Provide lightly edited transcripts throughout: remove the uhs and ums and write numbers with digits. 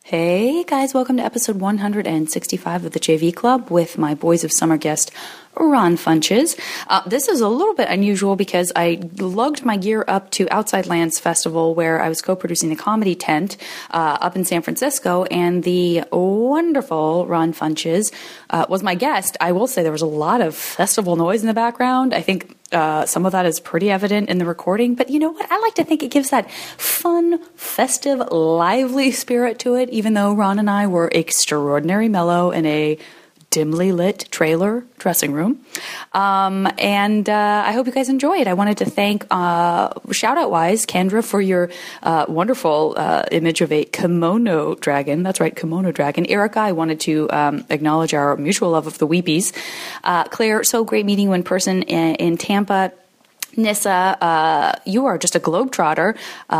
Hey guys, welcome to episode 165 of the JV Club with my Boys of Summer guest, Ron Funches. This is a little bit unusual because I lugged my gear up to Outside Lands Festival where I was co-producing the comedy tent up in San Francisco, and the wonderful Ron Funches was my guest. I will say there was a lot of festival noise in the background. I think some of that is pretty evident in the recording, but you know what? I like to think it gives that fun, festive, lively spirit to it, even though Ron and I were extraordinary mellow in a dimly lit trailer dressing room. I hope you guys enjoy it. I wanted to thank, shout-out-wise, Kendra for your wonderful image of a kimono dragon. That's right, kimono dragon. Erica, I wanted to acknowledge our mutual love of the Weepies. Claire, so great meeting you in person in Tampa. Nissa, you are just a globetrotter.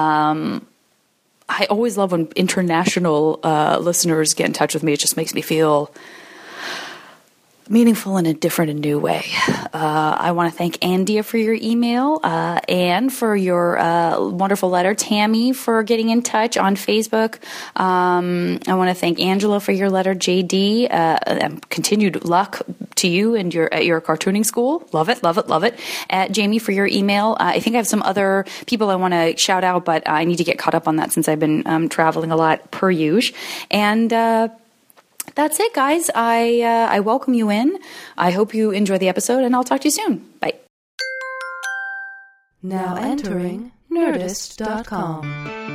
I always love when international listeners get in touch with me. It just makes me feel meaningful in a different and new way. I want to thank Andia for your email, Anne for your wonderful letter, Tammy for getting in touch on Facebook. I want to thank Angela for your letter, JD. Continued luck to you and at your cartooning school. Love it, love it, love it. Jamie for your email. I think I have some other people I want to shout out, but I need to get caught up on that since I've been traveling a lot per usual. And that's it, guys. I welcome you in. I hope you enjoy the episode, and I'll talk to you soon. Bye. Now entering Nerdist.com.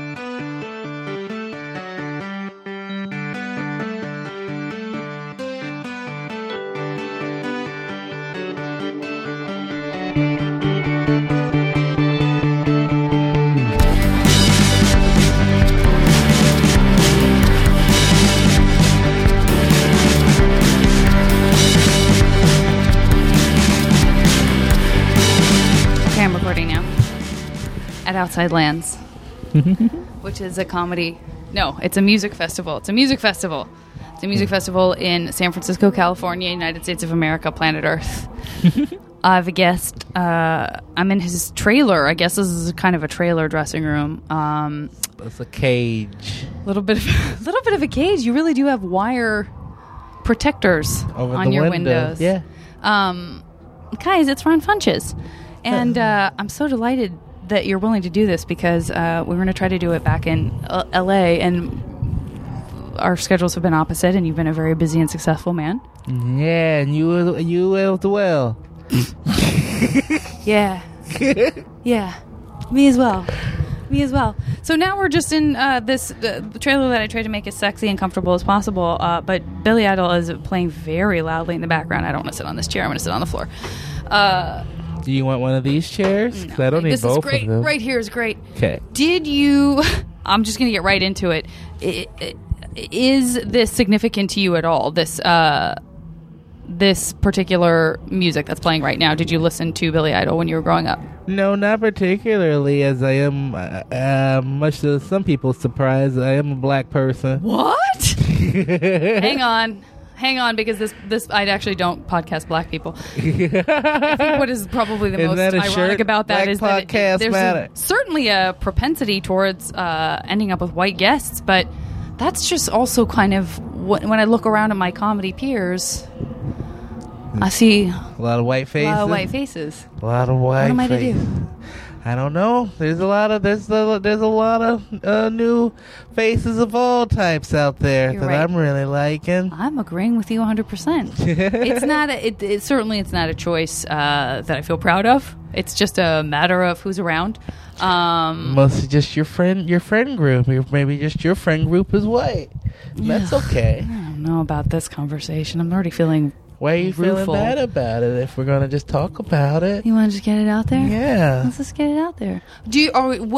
I'm recording now at Outside Lands, which is a comedy. No, it's a music festival. It's a music festival. It's a music festival in San Francisco, California, United States of America, planet Earth. I have a guest. I'm in his trailer. I guess this is kind of a trailer dressing room. It's a cage. Little bit of a cage. You really do have wire protectors Over on the your windows. windows. Yeah. Guys, it's Ron Funches. And I'm so delighted that you're willing to do this because we were going to try to do it back in L.A. and our schedules have been opposite, and you've been a very busy and successful man. Yeah, and you as well. Yeah. Yeah. Me as well. Me as well. So now we're just in this trailer that I tried to make as sexy and comfortable as possible, but Billy Idol is playing very loudly in the background. I don't want to sit on this chair. I'm going to sit on the floor. Do you want one of these chairs? No, I don't need this both is great. of them. Right here is great. Okay. Did you... I'm just going to get right into it. Is this significant to you at all, this particular music that's playing right now? Did you listen to Billy Idol when you were growing up? No, not particularly, as I am, much to some people's surprise, I am a black person. What? Hang on, because this I actually don't podcast black people. I think what is probably the most ironic about that is that there's certainly a propensity towards ending up with white guests, but that's just also kind of when I look around at my comedy peers, I see a lot of white faces. A lot of white faces. A lot of white faces. What am I to do? I don't know. There's a lot of new faces of all types out there that right. I'm really liking. I'm agreeing with you 100%. It's not. Certainly, it's not a choice that I feel proud of. It's just a matter of who's around. Mostly just your friend group. Maybe just your friend group is white. That's okay. I don't know about this conversation. I'm already feeling. Why are you feeling bad about it if we're going to just talk about it? You want to just get it out there? Yeah. Let's just get it out there. Do you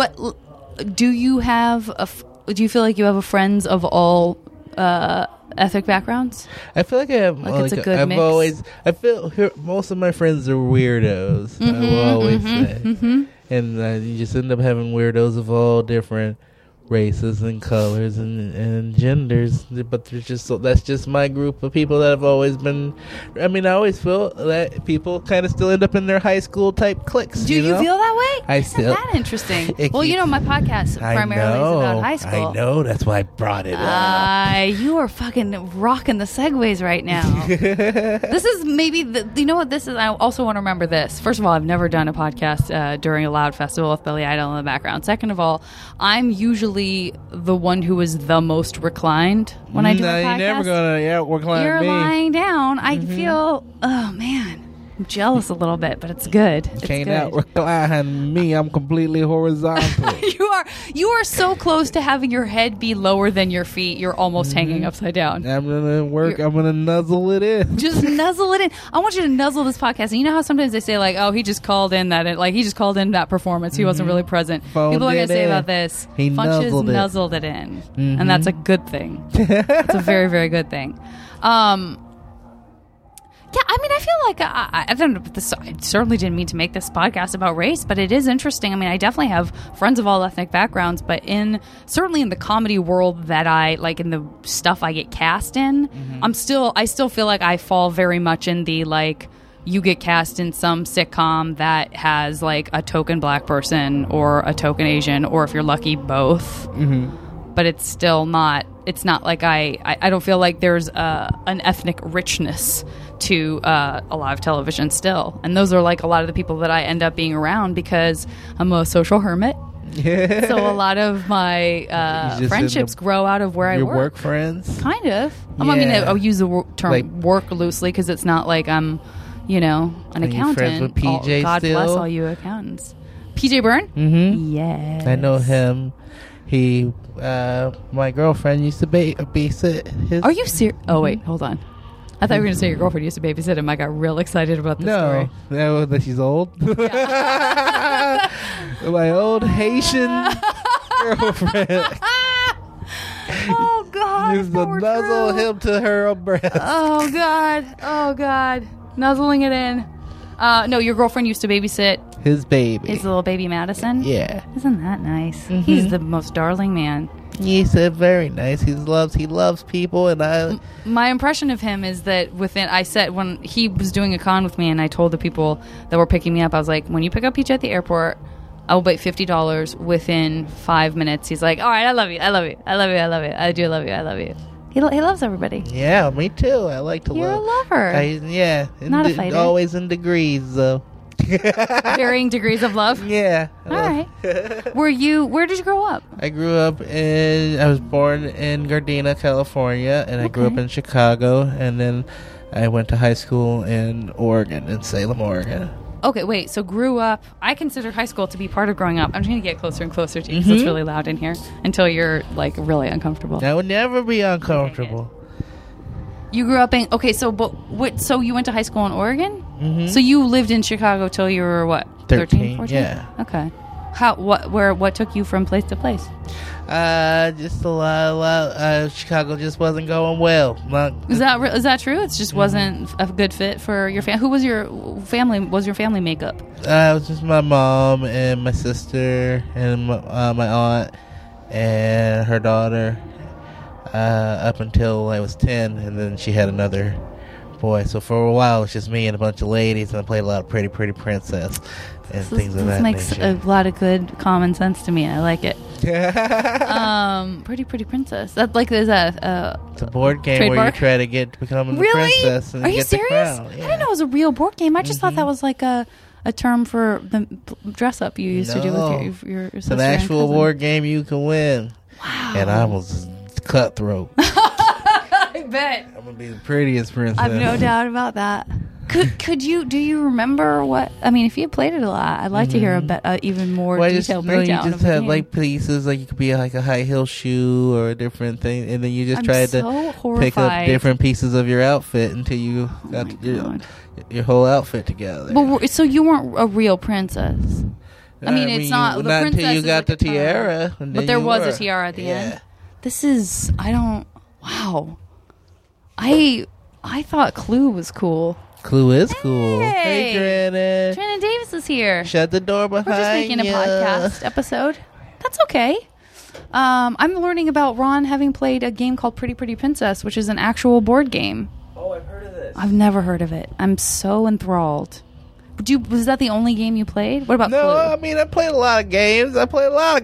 feel like you have friends of all ethnic backgrounds? I feel like I have. It's a good mix. I feel most of my friends are weirdos. I will always say. And you just end up having weirdos of all different races and colors and genders, but there's just that's just my group of people that have always been. I mean, I always feel that people kind of still end up in their high school type cliques. Do you feel that way? Isn't that interesting? Well, my podcast primarily is about high school. I know, that's why I brought it up. You are fucking rocking the segues right now. This is maybe you know what this is. I also want to remember this. First of all, I've never done a podcast during a loud festival with Billy Idol in the background. Second of all, I'm usually the one who is the most reclined when I do a podcast. You're never gonna recline You're me. lying down. I feel, oh man, I'm jealous a little bit, but it's good. It's Can't good. out recline me. I'm completely horizontal. You are so close to having your head be lower than your feet. You're almost hanging upside down. I'm gonna work. I'm gonna nuzzle it in. Just nuzzle it in. I want you to nuzzle this podcast. And you know how sometimes they say like, "Oh, he just called in that performance. He wasn't really present." Phoned People are gonna say in. about this. He Funches nuzzled it. it in, and that's a good thing. It's a very, very good thing. Yeah, I mean, I feel like I don't know. I certainly didn't mean to make this podcast about race, but it is interesting. I mean, I definitely have friends of all ethnic backgrounds, but certainly in the comedy world that I like, in the stuff I get cast in, I still feel like I fall very much in the like, you get cast in some sitcom that has like a token black person or a token Asian, or if you're lucky, both. But it's still not. It's not like I don't feel like there's an ethnic richness to a lot of television still, and those are like a lot of the people that I end up being around because I'm a social hermit. So a lot of my friendships grow out of where I work. Your work friends, kind of. I mean, I'll use the term like, work loosely because it's not like I'm, an accountant. Friends with PJ God still? bless all you accountants. PJ Byrne. Yes, I know him. He, my girlfriend used to babysit his. Are you serious? Oh wait, hold on. I thought you were going to say your girlfriend used to babysit him. I got real excited about this story. No, that she's old. Yeah. My old Haitian girlfriend. Oh God! Used to nuzzle him to her breast. Oh God! Nuzzling it in. No, your girlfriend used to babysit his baby. His little baby Madison. Yeah. Isn't that nice? He's the most darling man. He said very nice. He loves people, and my impression of him is that I said when he was doing a con with me, and I told the people that were picking me up, I was like, when you pick up Peach at the airport, I will bet $50 within 5 minutes. He's like, all right, I love you. I do love you. I love you. He loves everybody. Yeah, me too. I like to You're love. You're a lover. Yeah. Not a fighter. Always in degrees, though. Varying degrees of love? Yeah. All right. Where did you grow up? I was born in Gardena, California, and I grew up in Chicago, and then I went to high school in Oregon, in Salem, Oregon. Okay, wait, so grew up, I considered high school to be part of growing up. I'm just going to get closer and closer to you because it's really loud in here until you're, like, really uncomfortable. I would never be uncomfortable. You grew up in, so you went to high school in Oregon? So you lived in Chicago till you were, what, 13, 14? Yeah. Okay. What took you from place to place? Just a lot. Chicago just wasn't going well. Is that true? It just wasn't a good fit for your family. Who was your family? Was your family makeup? It was just my mom and my sister and my aunt and her daughter. Up until I was 10, and then she had another boy. So for a while, it was just me and a bunch of ladies, and I played a lot of Pretty Princess and things of that nature. This makes a lot of good common sense to me. I like it. Pretty Princess. That is it's a board game trademark? where you try to become a princess. And Are you get serious? The crown. Yeah. I didn't know it was a real board game. I just thought that was like a term for the dress up you used to do with your sister. It's an actual board game you can win. Wow. And I was cutthroat. I bet. I'm gonna be the prettiest princess. I've no doubt about that. Do you remember what? I mean, if you played it a lot, I'd like to hear even more detailed breakdown. You just had like pieces, like you could be like a high heel shoe or a different thing, and then you just tried to pick up different pieces of your outfit until you got your whole outfit together. But so you weren't a real princess. I mean, it's not the princess until you got the tiara. But there was a tiara at the end. This is wow. I thought Clue was cool. Clue is cool. Hey, Drennan. Drennan Davis is here. Shut the door behind you. We're just making a podcast episode. That's okay. I'm learning about Ron having played a game called Pretty Pretty Princess, which is an actual board game. Oh, I've heard of this. I've never heard of it. I'm so enthralled. Was that the only game you played? What about No, Clue? I mean, I played a lot of games. Don't Are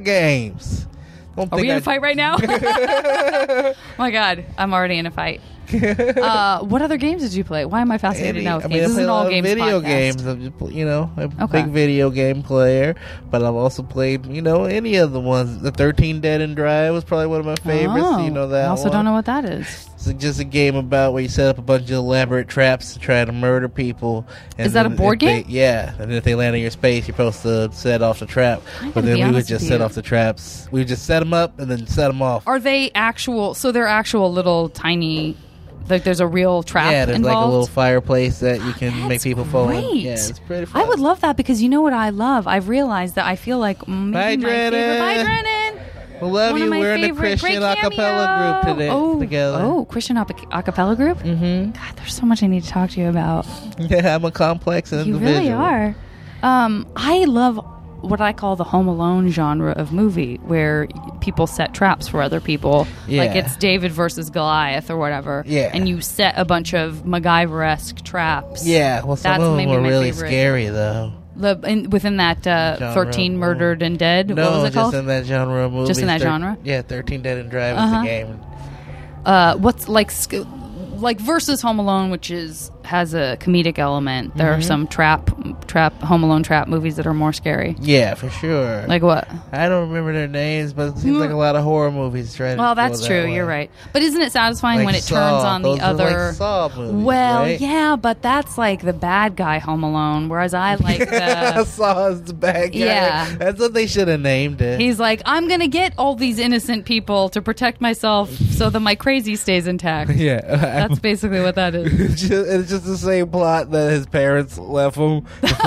we in a I- fight right now? Oh my God, I'm already in a fight. What other games did you play? Why am I fascinated now with games? I This is play an a all lot of games video podcast. games. I'm just, a Okay. big video game player. But I've also played, any of the ones. The 13 Dead and Dry was probably one of my favorites. Oh, You know that I also one? don't know what that is. It's just a game about where you set up a bunch of elaborate traps to try to murder people. And Is that a then board if they- game? Yeah. And if they land in your space, you're supposed to set off the trap. I But gotta then be we would honest just with set you. off the traps. We would just set them up and then set them off. Are they actual? So they're actual little tiny. Like there's a real trap Yeah, there's involved. like a little fireplace that you can make That's people fall in. great. Yeah, it's pretty fun. I would love that because you know what I love? I've realized that I feel like maybe Bye, my favorite. Bye, Drennan. Drennan. We love One you. of my We're in a favorite Christian great acapella cameo. group today together. Oh, Christian acapella group? Mm-hmm. God, there's so much I need to talk to you about. Yeah, I'm a complex You individual. really are. I love what I call the Home Alone genre of movie, where people set traps for other people. Yeah. Like it's David versus Goliath or whatever. Yeah. And you set a bunch of MacGyver-esque traps. Yeah, well, some That's of them maybe were my really favorite. scary, though. Within that Genre. 13 Murdered and Dead, No, what was it just called? in that genre of movies. Just in that genre? Yeah, 13 Dead and Dry was Uh-huh. the game. What's like versus Home Alone, which has a comedic element. There are some trap Home Alone trap movies that are more scary. Yeah, for sure. Like what? I don't remember their names, but it seems like a lot of horror movies try to Well, go that's that true. way. You're right. But isn't it satisfying Like when it Saw. turns on Those the are other? like Saw movies, Well, right? yeah, but that's like the bad guy Home Alone, whereas I like the. Saw is the bad guy. Yeah. That's what they should have named it. He's like, I'm gonna get all these innocent people to protect myself so that my crazy stays intact. yeah. That's basically what that is. It's just the same plot that his parents left him.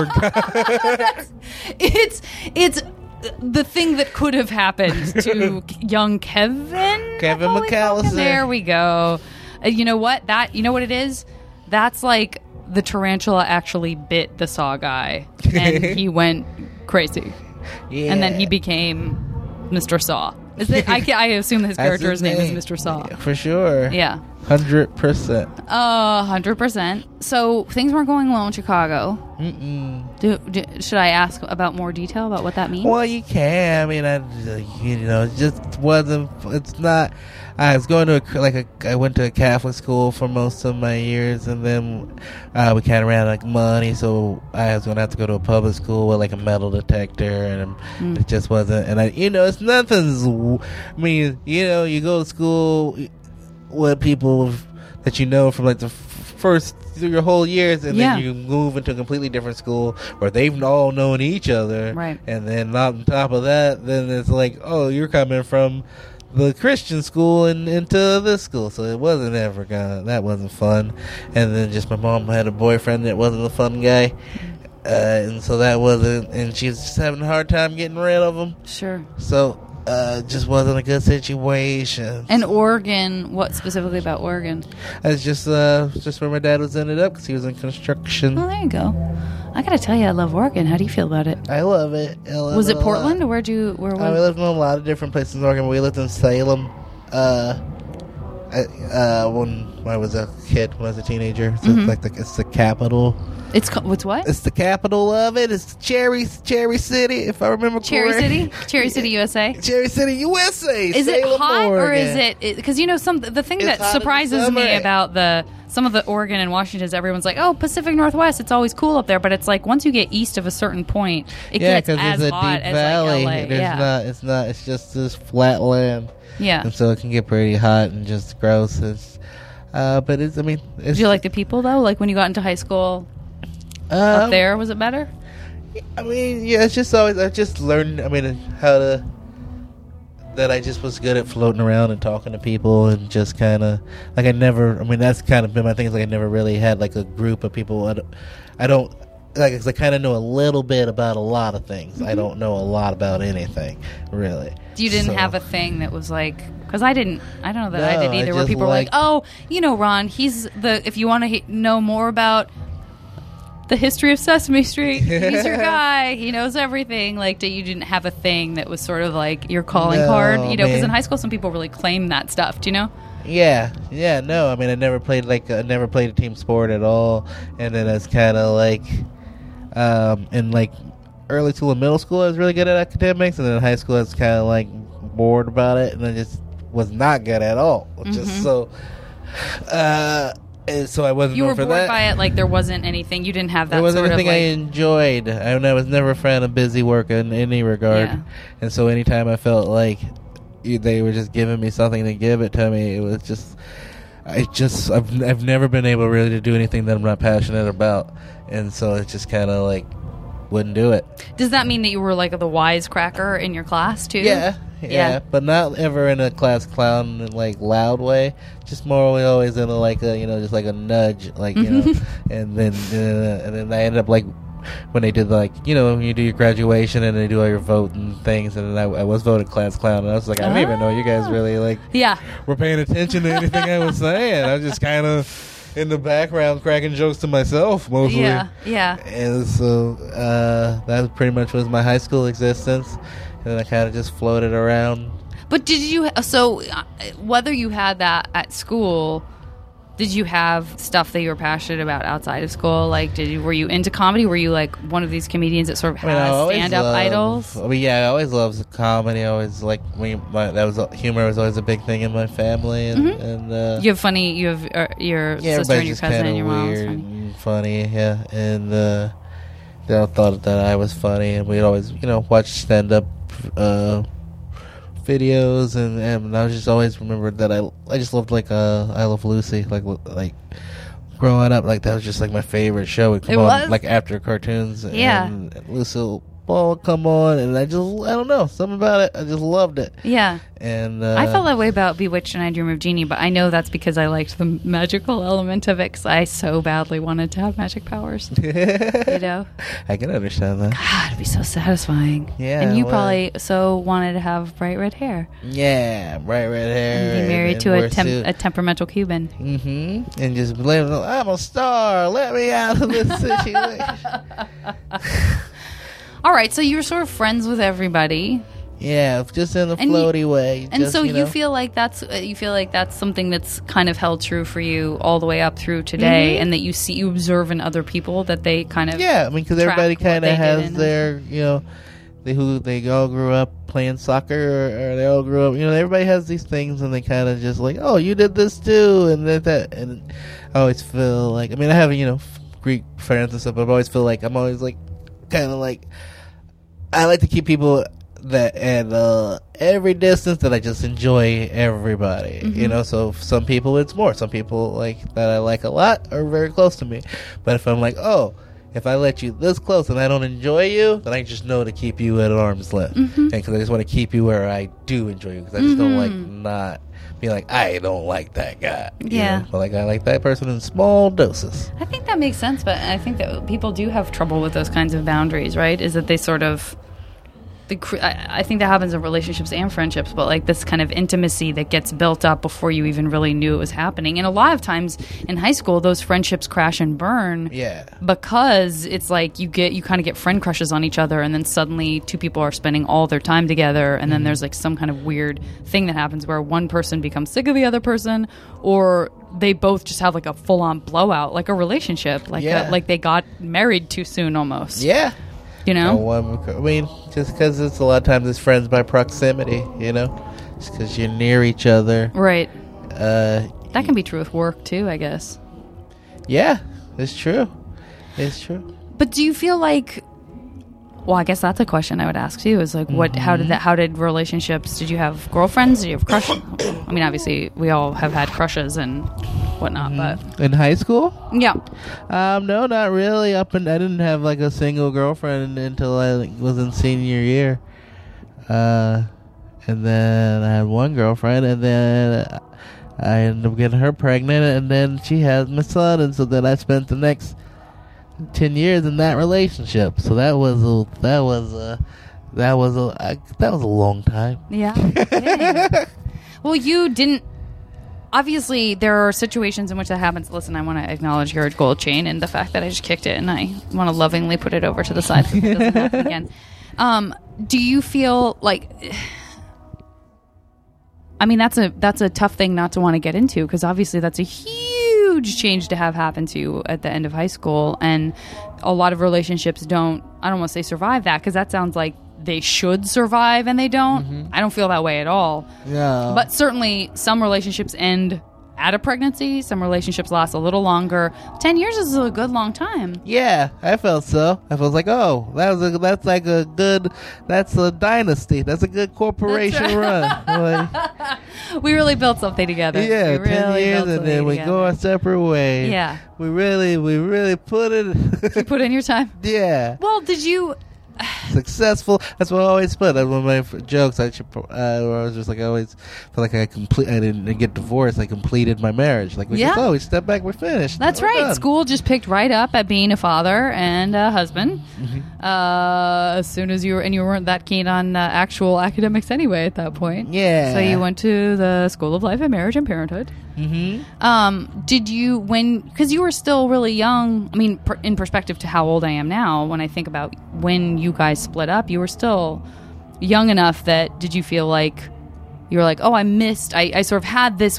It's the thing that could have happened to young Kevin. Kevin Macaulay McAllister. Culkin. There we go. You know what? You know what it is? That's like the tarantula actually bit the Saw guy, and he went crazy, Yeah. and then he became Mr. Saw. Is it? I assume his That's character's his name is Mr. Saw. Yeah, for sure. Yeah. 100%. 100%. So things weren't going well in Chicago. Should I ask about more detail about what that means? Well, you can. I mean, it just wasn't. It's not. I was going to I went to a Catholic school for most of my years, and then we kind of ran out of money, so I was going to have to go to a public school with like a metal detector, and it just wasn't. And it's nothing's. I mean, you go to school with people that you know from like the first through your whole years, and Yeah. then you move into a completely different school where they've all known each other, Right. and then on top of that, then it's like, oh, you're coming from the Christian school and into this school, so it wasn't that wasn't fun. And then just my mom had a boyfriend that wasn't a fun guy, and so that wasn't, and she was just having a hard time getting rid of him, Sure. so just wasn't a good situation. And Oregon, what specifically about Oregon? It's just where my dad was ended up because he was in construction. Oh, there you go. I gotta tell you, I love Oregon. How do you feel about it? I love it. Was it Portland, or where We was lived in a lot of different places in Oregon. We lived in Salem when I was a kid, when I was a teenager. So it's the capital. What's what? It's the capital of it. It's Cherry City, if I remember Cherry correct. City? Cherry City, USA? Cherry City, USA. Is it Salem, hot, or Oregon. is it... Because, the thing It's that hot in the surprises me summer. about some of the Oregon and Washington is everyone's like, oh, Pacific Northwest, it's always cool up there. But it's like, once you get east of a certain point, it gets because as it's a hot deep as valley. like LA. It's just this flat land. Yeah. And so it can get pretty hot and just gross. But it's, Did you like the people, though? Like, when you got into high school up there, was it better? It's just always, I just learned, that I just was good at floating around and talking to people and just kind of, like that's kind of been my thing, is like I never really had like a group of people. I don't, like, 'cause I kind of know a little bit about a lot of things. I don't know a lot about anything, really. You didn't So- have a thing that was like... Because I don't know that I No, did I either, where just people were like, like- oh, Ron, he's if you want to know more about the history of Sesame Street. He's your guy. He knows everything. Like, you didn't have a thing that was sort of like your calling card, you know? Because in high school, some people really claim that stuff. Do you know? Yeah, no. I mean, I never played a team sport at all, and then it's kind of like, in like early school and middle school, I was really good at academics, and then in high school, I was kind of like bored about it, and I just was not good at all. Just so, and so I wasn't. You were for bored that. by it, like there wasn't anything. You didn't have that. There wasn't sort anything of like, I enjoyed. I was never a fan of busy work in any regard, and so anytime I felt like they were just giving me something to give it to me, it was just, I've never been able really to do anything that I'm not passionate about, and so it just kind of like wouldn't do it. Does that mean that you were like the wisecracker in your class too? Yeah, but not ever in a class clown like loud way. Just more always in a like a just like a nudge, like and then I ended up like when they did like when you do your graduation and they do all your vote and things, and then I was voted class clown, and I was like, I didn't even know you guys really like were paying attention to anything I was saying. I was just kind of in the background cracking jokes to myself mostly. Yeah. And so that pretty much was my high school existence, and then I kind of just floated around. But did you whether you had that at school, did you have stuff that you were passionate about outside of school? Like, were you into comedy? Were you like one of these comedians that sort of has stand-up idols? I mean, yeah, I always loved comedy. I always like humor was always a big thing in my family, and you have your sister and your cousin and your mom was funny. Funny, and they all thought that I was funny, and we'd always watch stand-up videos, and I just always remembered that I just loved like I Love Lucy, like growing up, like that was just like my favorite show. It come on like after cartoons, and Lucille Ball would come on, and I don't know, something about it, I just loved it. Yeah. And I felt that way about Bewitched and I Dream of Jeannie, but I know that's because I liked the magical element of it, because I so badly wanted to have magic powers. I can understand that. God, it'd be so satisfying. Yeah. And you probably so wanted to have bright red hair. Yeah, bright red hair. And be married to a temperamental Cuban. Mm-hmm. And just believe, I'm a star, let me out of this situation. All right, so you were sort of friends with everybody. Yeah, just in a floaty way. And so you feel like that's something that's kind of held true for you all the way up through today, and that you observe in other people that they kind of I mean, because everybody kind of has their they all grew up playing soccer, or they all grew up everybody has these things, and they kind of just like, oh, you did this too, and that, and I always feel like, I mean, I have Greek friends and stuff, but I always feel like I'm always like kind of like, I like to keep people that at every distance, that I just enjoy everybody, so some people it's more, some people like that I like a lot are very close to me, but if I'm like, oh, if I let you this close and I don't enjoy you, then I just know to keep you at arm's length, and because I just want to keep you where I do enjoy you, because I just don't like not be like, I don't like that guy, but like I like that person in small doses. I think that makes sense, but I think that people do have trouble with those kinds of boundaries, right? Is that they sort of I think that happens in relationships and friendships, but like this kind of intimacy that gets built up before you even really knew it was happening. And a lot of times in high school, those friendships crash and burn. Yeah. Because it's like you kind of get friend crushes on each other, and then suddenly two people are spending all their time together, and then there's like some kind of weird thing that happens where one person becomes sick of the other person, or they both just have like a full-on blowout, like a relationship, like like they got married too soon almost. Yeah. I mean, just because it's a lot of times it's friends by proximity, just because you're near each other. Right. That can be true with work too, I guess. Yeah, it's true. It's true. But do you feel like, well, I guess that's a question I would ask too, is like, how did relationships, did you have girlfriends? Did you have crushes? I mean, obviously we all have had crushes and whatnot, but in high school? Yeah. No, not really. I didn't have like a single girlfriend until I was in senior year. And then I had one girlfriend, and then I ended up getting her pregnant, and then she had my son, and so then I spent the next 10 years in that relationship. So that was a long time. Yeah. Well, you didn't. obviously, there are situations in which that happens. Listen, I want to acknowledge your gold chain and the fact that I just kicked it, and I want to lovingly put it over to the side so it doesn't happen again. Do you feel like... I mean, that's a tough thing not to want to get into, because obviously that's a huge change to have happen to you at the end of high school, and a lot of relationships I don't want to say survive that, because that sounds like they should survive and they don't. Mm-hmm. I don't feel that way at all. Yeah. But certainly some relationships end at a pregnancy. Some relationships last a little longer. 10 years is a good long time. Yeah, I felt so. I was like, oh, that's a dynasty. That's a good corporation run. Like, we really built something together. Yeah, 10 years and then we go our separate ways. Yeah. We really put it. You put in your time? Yeah. Well, did you... Successful. That's what I always put. That's one of my jokes. Where I was just like, I always feel like I didn't get divorced. I completed my marriage. Like, we step back, we're finished. That's right. Done. School just picked right up at being a father and a husband. Mm-hmm. As soon as you weren't that keen on actual academics anyway at that point. Yeah. So you went to the School of Life and Marriage and Parenthood. Mm-hmm. Did you, because you were still really young, I mean, in perspective to how old I am now, when I think about when you guys split up, you were still young enough that, did you feel like you were like, oh, I sort of had this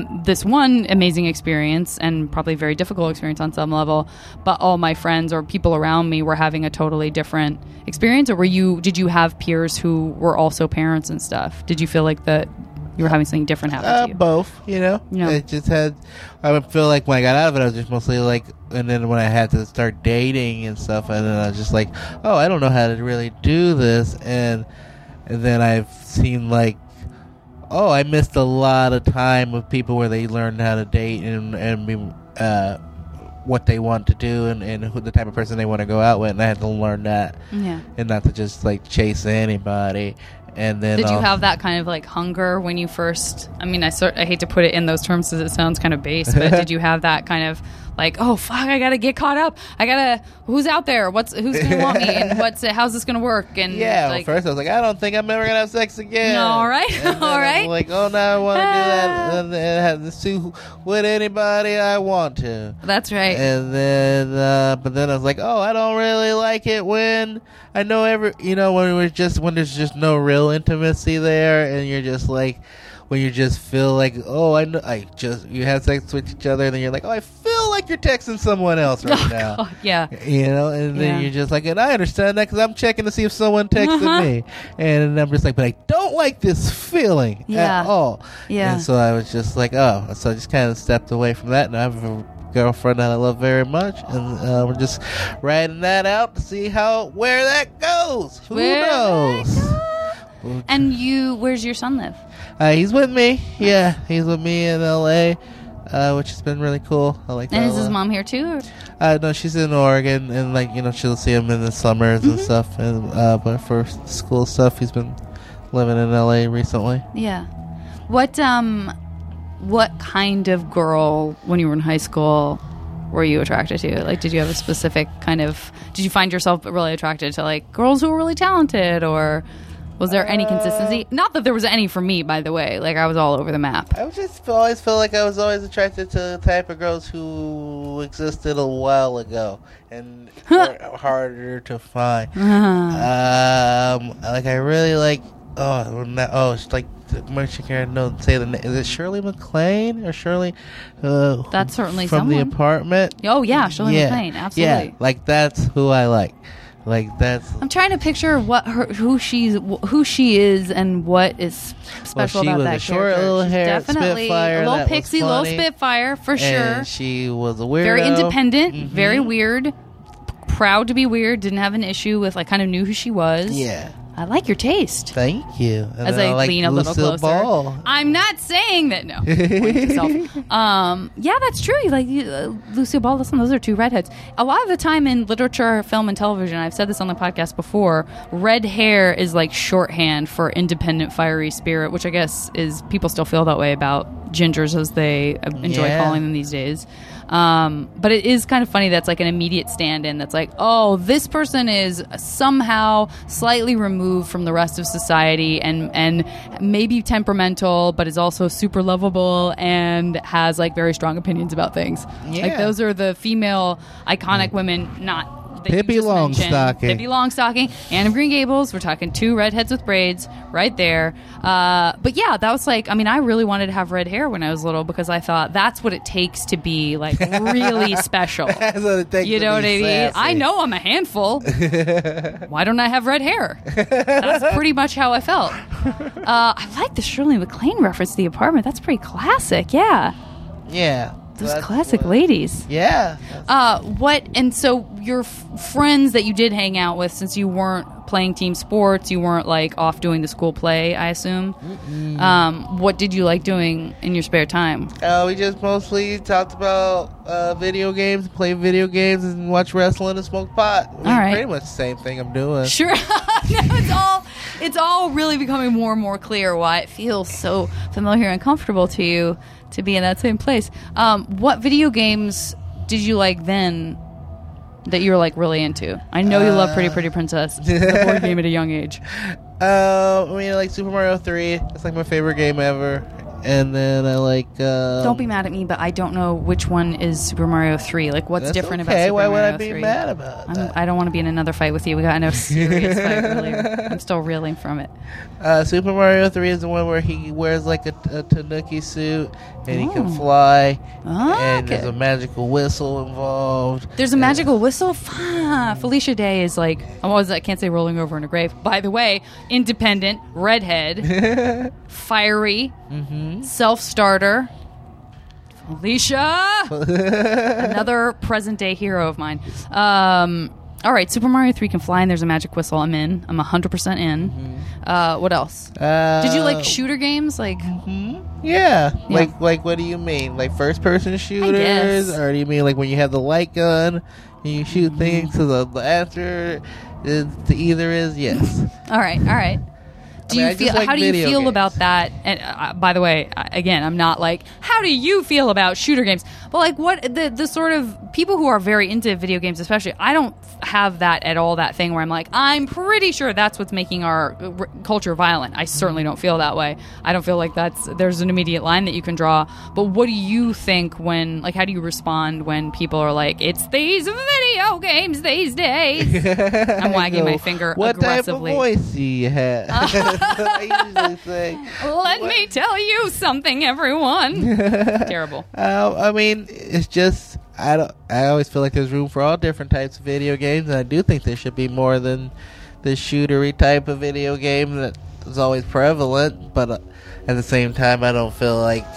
one amazing experience, and probably very difficult experience on some level, but all my friends or people around me were having a totally different experience? Or did you have peers who were also parents and stuff? Did you feel like that you were having something different happen to you? Both, It just I would feel like when I got out of it, I was just mostly like, and then when I had to start dating and stuff, and then I was just like, oh, I don't know how to really do this, and then I've seen like, oh, I missed a lot of time with people where they learned how to date and be, what they want to do and who the type of person they want to go out with, and I had to learn that, and not to just like chase anybody. And then did you have that kind of like hunger when you first, I mean, I hate to put it in those terms because it sounds kind of base, but did you have that kind of like, oh fuck, I gotta get caught up, who's out there, who's gonna want me, and how's this gonna work? And like, first I was like, I don't think I'm ever gonna have sex again. All right. All right. I'm like, oh, now I want to do that and have to see with anybody I want to. That's right. And then but then I was like, oh, I don't really like it when I know when there's just no real intimacy there, and you're just like, when you just feel like, oh, you have sex with each other, and then you're like, oh, I feel like you're texting someone else right now. God, yeah. And then you're just like, and I understand that because I'm checking to see if someone texted me. And I'm just like, but I don't like this feeling at all. Yeah. And so I was just like, oh. So I just kind of stepped away from that, and I have a girlfriend that I love very much, and we're just riding that out to see where that goes. Who knows? And where's your son live? He's with me. Yeah, he's with me in LA, which has been really cool. I like that. And is his mom here too? No, she's in Oregon, and she'll see him in the summers and stuff. And but for school stuff, he's been living in LA recently. Yeah. What kind of girl, when you were in high school, were you attracted to? Like, did you have a specific kind of? Did you find yourself really attracted to like girls who were really talented, or was there any consistency? Not that there was any for me, by the way. Like, I was all over the map. I just always felt like I was always attracted to the type of girls who existed a while ago and were harder to find. Like, I really like. It's like. Say the name. Is it Shirley MacLaine or Shirley? That's certainly from someone. The Apartment. Oh yeah, Shirley MacLaine. Absolutely. Yeah, like that's who I like. Like that's. I'm trying to picture who she is and what is special about that character. She was a short little hair definitely Spitfire, a little pixie, little Spitfire for sure. And she was a weirdo, very independent, very weird, proud to be weird. Didn't have an issue with kind of knew who she was. Yeah. I like your taste. Thank you. And as I like lean a little closer. Ball. I'm not saying that. No. Yeah, that's true. You like Lucille Ball. Listen, those are two redheads. A lot of the time in literature, film, and television, I've said this on the podcast before, red hair is like shorthand for independent, fiery spirit, which I guess is people still feel that way about gingers as they enjoy calling them these days. But it is kind of funny that's like an immediate stand-in that's like, oh, this person is somehow slightly removed removed from the rest of society and maybe temperamental, but is also super lovable and has like very strong opinions about things. Yeah. Like those are the female iconic women, not that you Pippi just mentioned. Longstocking. Pippi Longstocking, Anne of Green Gables. We're talking 2 redheads with braids right there. But yeah, that was like, I mean, I really wanted to have red hair when I was little because I thought that's what it takes to be like really special. That's what it takes You to know be what I mean? sassy. I know I'm a handful. Why don't I have red hair? That's pretty much how I felt. I like the Shirley MacLaine reference to The Apartment. That's pretty classic. Yeah. Yeah. Those That's classic what- ladies. Yeah. And so your friends that you did hang out with, since you weren't playing team sports, you weren't like off doing the school play, I assume. What did you like doing in your spare time? We just mostly talked about video games, play video games, and watch wrestling and smoke pot. I mean, All right. Pretty much the same thing I'm doing. Sure. No, it's all really becoming more and more clear why it feels so familiar and comfortable to you to be in that same place. What video games did you like then that you were like really into? I know you love Pretty Pretty Princess, the board game at a young age. I mean, I like Super Mario 3. That's like my favorite game ever. And then I like... Don't be mad at me, but I don't know which one is Super Mario 3. Like, what's That's different okay. about Super Why Mario would I be 3? mad about that? I don't want to be in another fight with you. We got into a serious fight earlier. I'm still reeling from it. Super Mario 3 is the one where he wears like a Tanuki suit and he can fly. And Okay. there's a magical whistle involved. There's a magical whistle. Felicia Day is like, I can't say rolling over in a grave. By the way, independent, redhead, fiery, self-starter. Felicia! Another present-day hero of mine. All right, Super Mario 3 can fly and there's a magic whistle. I'm in. I'm 100% in. What else? Did you like shooter games? Like, Yeah. Like what do you mean? Like first person shooters? guess. Or do you mean like when you have the light gun and you shoot things? So the answer is the either is yes. all right. Do I you just feel? like How do you video feel games. about that? And by the way, again, I'm not like, how do you feel about shooter games? But like, what the sort of people who are very into video games, especially, I don't have that at all. That thing where I'm like, I'm pretty sure that's what's making our culture violent. I certainly don't feel that way. I don't feel like there's an immediate line that you can draw. But what do you think when, like, how do you respond when people are like, it's these video games these days? I'm wagging my finger What aggressively. type of voice do you have? I usually say. Let me tell you something, everyone. Terrible. I mean, it's just I always feel like there's room for all different types of video games, and I do think there should be more than the shootery type of video game that is always prevalent. But at the same time, I don't feel like,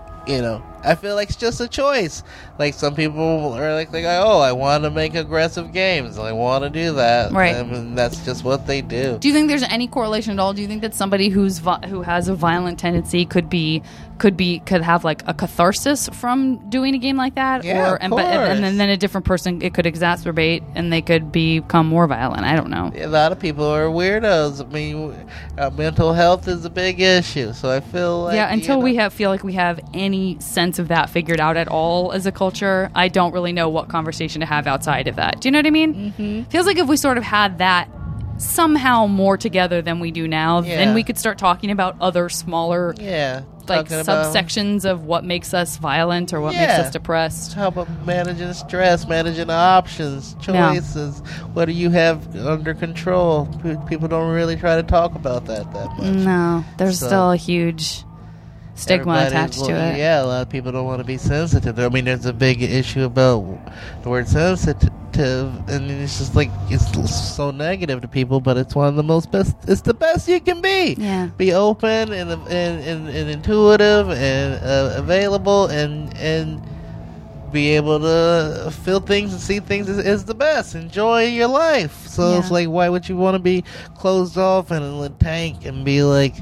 I feel like it's just a choice. Like some people are like, oh, I want to make aggressive games. I want to do that. Right. And that's just what they do. Do you think there's any correlation at all? Do you think that somebody who has a violent tendency could have like a catharsis from doing a game like that? Yeah, of course. And then a different person, it could exacerbate and they could become more violent. I don't know. A lot of people are weirdos. I mean, mental health is a big issue, so I feel like Until we feel like we have any sense of that figured out at all as a culture, I don't really know what conversation to have outside of that. Do you know what I mean? Mm-hmm. Feels like if we sort of had that somehow more together than we do now, then we could start talking about other smaller like subsections of what makes us violent or what makes us depressed. How about managing stress, managing options, choices? What do you have under control? People don't really try to talk about that much. No, there's still a huge stigma attached to it. Yeah, a lot of people don't want to be sensitive. I mean, there's a big issue about the word sensitive, and it's just like it's so negative to people. But it's one of the most best. It's the best you can be. Yeah. Be open and intuitive and available and be able to feel things and see things is the best. Enjoy your life. So it's like, why would you want to be closed off and in a tank and be like,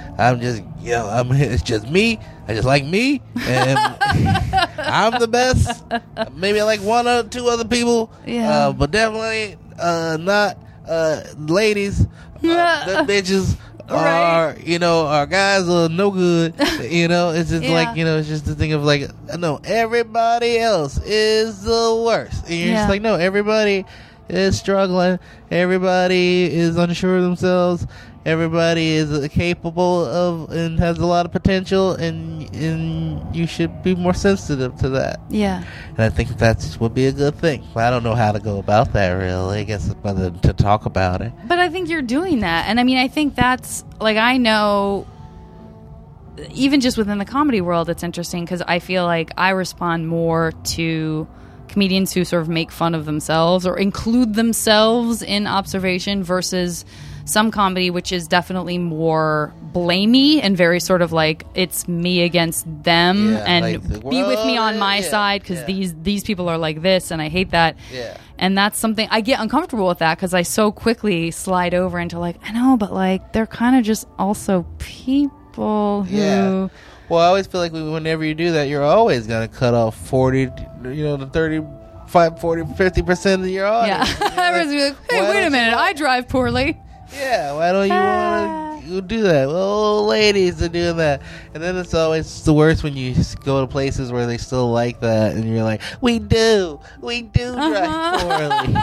it's just me. I just like me, and I'm the best. Maybe I like one or two other people, but definitely not ladies. The bitches are, our guys are no good. It's just like, it's just the thing of like, no, everybody else is the worst. And you're just like, no, everybody is struggling. Everybody is unsure of themselves. Everybody is capable of and has a lot of potential, and you should be more sensitive to that. Yeah. And I think that would be a good thing. But I don't know how to go about that, really. I guess other than to talk about it. But I think you're doing that. And I mean, I think that's, like, I know, even just within the comedy world, it's interesting because I feel like I respond more to comedians who sort of make fun of themselves or include themselves in observation versus some comedy which is definitely more blamey and very sort of like it's me against them and like be with me on my side because these people are like this and I hate that. Yeah. And that's something I get uncomfortable with that because I so quickly slide over into like, I know, but like they're kind of just also people who... Yeah. Well, I always feel like whenever you do that, you're always going to cut off 40, the 35, 40, 50% of your audience. Yeah. Everyone's going to be like, hey, wait a minute, I drive poorly. Yeah, why don't you want to do that? Well, ladies are doing that. And then it's always the worst when you go to places where they still like that, and you're like, we do drive poorly.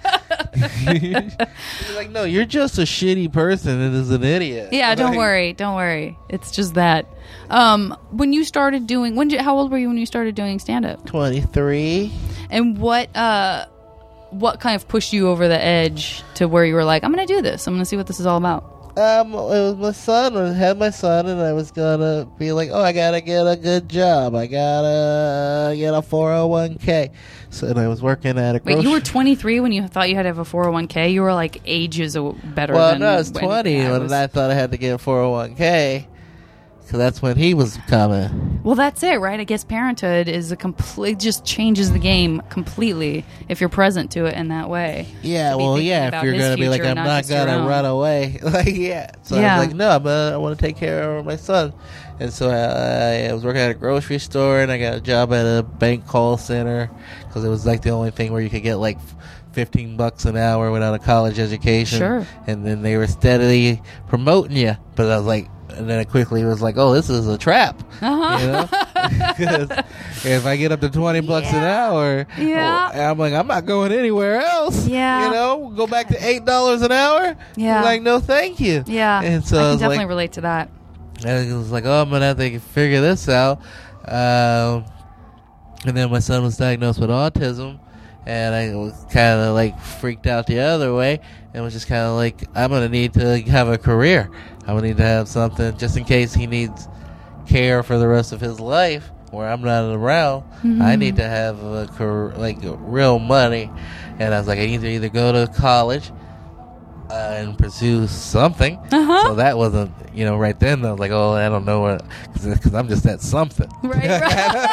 You're like, no, you're just a shitty person and is an idiot. Yeah, don't worry. It's just that. When you started doing, how old were you when you started doing stand-up? 23. And what kind of pushed you over the edge to where you were like, I'm going to do this. I'm going to see what this is all about. It was my son. I had my son, and I was gonna be like, I gotta get a good job. I gotta get a 401k. So, and I was working at a grocery. Wait, you were 23 when you thought you had to have a 401k? You were like ages better well, than... no, I was 20 when I thought I had to get a 401k. So that's when he was coming. Well, that's it, right? I guess parenthood is just changes the game completely if you're present to it in that way. Yeah, well, yeah, if you're going to be like, I'm not going to run away. Like, yeah. So I was like, no, I want to take care of my son. And so I was working at a grocery store, and I got a job at a bank call center because it was like the only thing where you could get like $15 an hour without a college education. Sure. And then they were steadily promoting you. But I was like, and then it quickly was like, this is a trap. Uh-huh. You know? Because if I get up to $20 an hour, I'm like, I'm not going anywhere else. Yeah. You know, go back to $8 an hour. Yeah. I'm like, no, thank you. Yeah. And so I I can was definitely like, relate to that. and it was like, I'm going to have to figure this out. And then my son was diagnosed with autism. And I was kind of like freaked out the other way and was just kind of like, I'm going to need to have a career. I'm going to need to have something just in case he needs care for the rest of his life where I'm not around. Mm-hmm. I need to have a career, like real money. And I was like, I need to either go to college and pursue something. Uh-huh. So that wasn't, right then I was like, I don't know what, because I'm just at something. Right.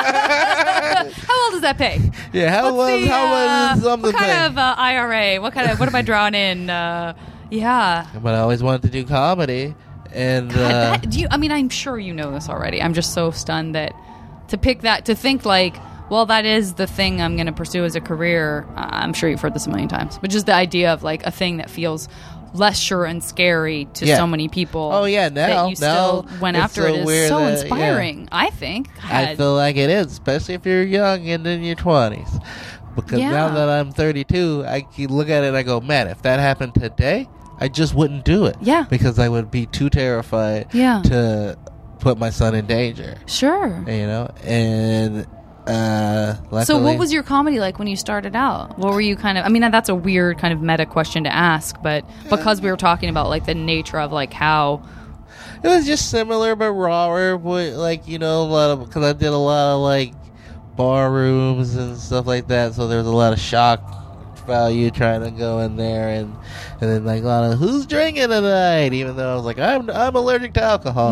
How well does that pay? Yeah, how much is something what kind of IRA? What am I drawing in? Yeah. But I always wanted to do comedy, and I'm sure you know this already. I'm just so stunned that to think like, well, that is the thing I'm going to pursue as a career. I'm sure you've heard this a million times, but just the idea of like a thing that feels less sure and scary to so many people. Oh yeah, that you still went after it is so inspiring. I think. I feel like it is, especially if you're young and in your 20s. Because now that I'm 32, I can look at it and I go, man, if that happened today, I just wouldn't do it. Yeah. Because I would be too terrified to put my son in danger. Sure. And luckily, so what was your comedy like when you started out? What were you that's a weird kind of meta question to ask, but because we were talking about like the nature of like how it was just similar but rawer, like a lot of, because I did a lot of like bar rooms and stuff like that, so there was a lot of shock value trying to go in there, and then like a lot of who's drinking tonight, even though I was like, I'm allergic to alcohol.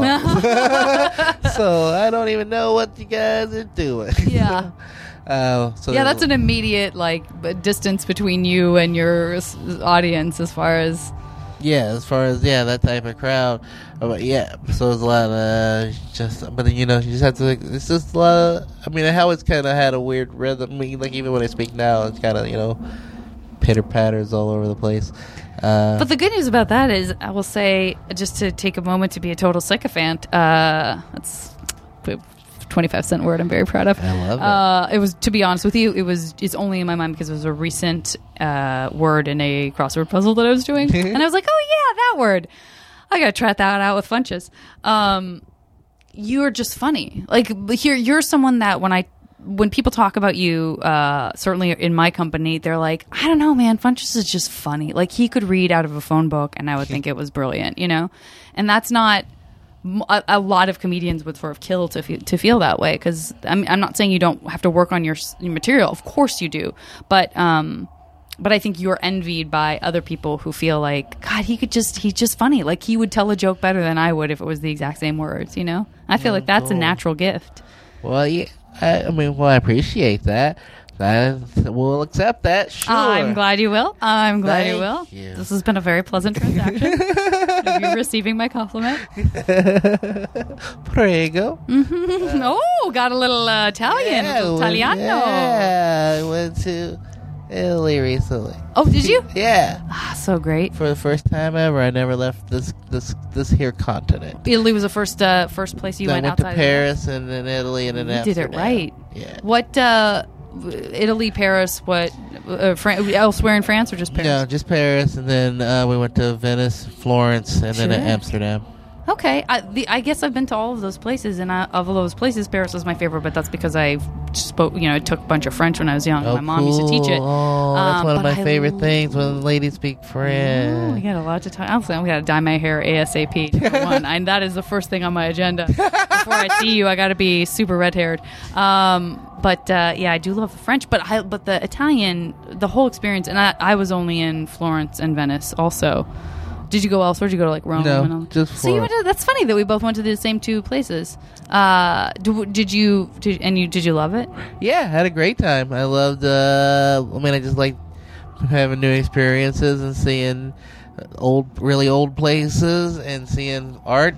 So I don't even know what you guys are doing. Yeah. That's an immediate like distance between you and your audience as far as that type of crowd. So there's a lot of but then you just have to, it's just a lot of, how it's kind of had a weird rhythm. Like even when I speak now, it's kind of pitter patters all over the place. But the good news about that is, I will say, just to take a moment to be a total sycophant, let's 25-cent word I'm very proud of. I love it. It was, to be honest with you, it's only in my mind because it was a recent word in a crossword puzzle that I was doing. And I was like, oh yeah, that word. I gotta try that out with Funches. You're just funny. Like, you're someone that when people talk about you, certainly in my company, they're like, I don't know, man, Funches is just funny. Like, he could read out of a phone book and I would think it was brilliant, you know? And that's not, a lot of comedians would sort of kill to feel that way. Because I'm not saying you don't have to work on your material. Of course you do. But I think you're envied by other people who feel like, God, he's just funny. Like, he would tell a joke better than I would if it was the exact same words, you know? I feel like that's cool. a natural gift. Well, yeah, I appreciate that. We'll accept that. Sure. I'm glad you will. Thank you. This has been a very pleasant transaction. Of you receiving my compliment. Prego. Oh, got a little Italian. Yeah, Italiano. Yeah, I went to Italy recently. Oh, did you? Yeah. Ah, so great. For the first time ever, I never left this here continent. Italy was the first place you I went went outside to Paris and then Italy and then You Amsterdam. did it right. Yeah. What, Italy, Paris, what, elsewhere in France or just Paris? No, just Paris, and then we went to Venice, Florence, and then Sure. Amsterdam. Okay, I guess I've been to all of those places, and of all those places, Paris was my favorite. But that's because I spoke, I took a bunch of French when I was young. Oh, My mom used to teach it. Oh, that's one of but my favorite things when ladies speak Oh, French. we got a lot to talk. I'm got to dye my hair ASAP. Number one, and that is the first thing on my agenda. Before I see you, I got to be super red haired. But I do love the French, but the Italian, the whole experience, and I was only in Florence and Venice also. Did you go elsewhere? Did you go to like Rome? No, and all? just So you Florence. went to, that's funny that we both went to the same two places. Did you love it? Yeah, I had a great time. I loved, I just like having new experiences and seeing really old places and seeing art,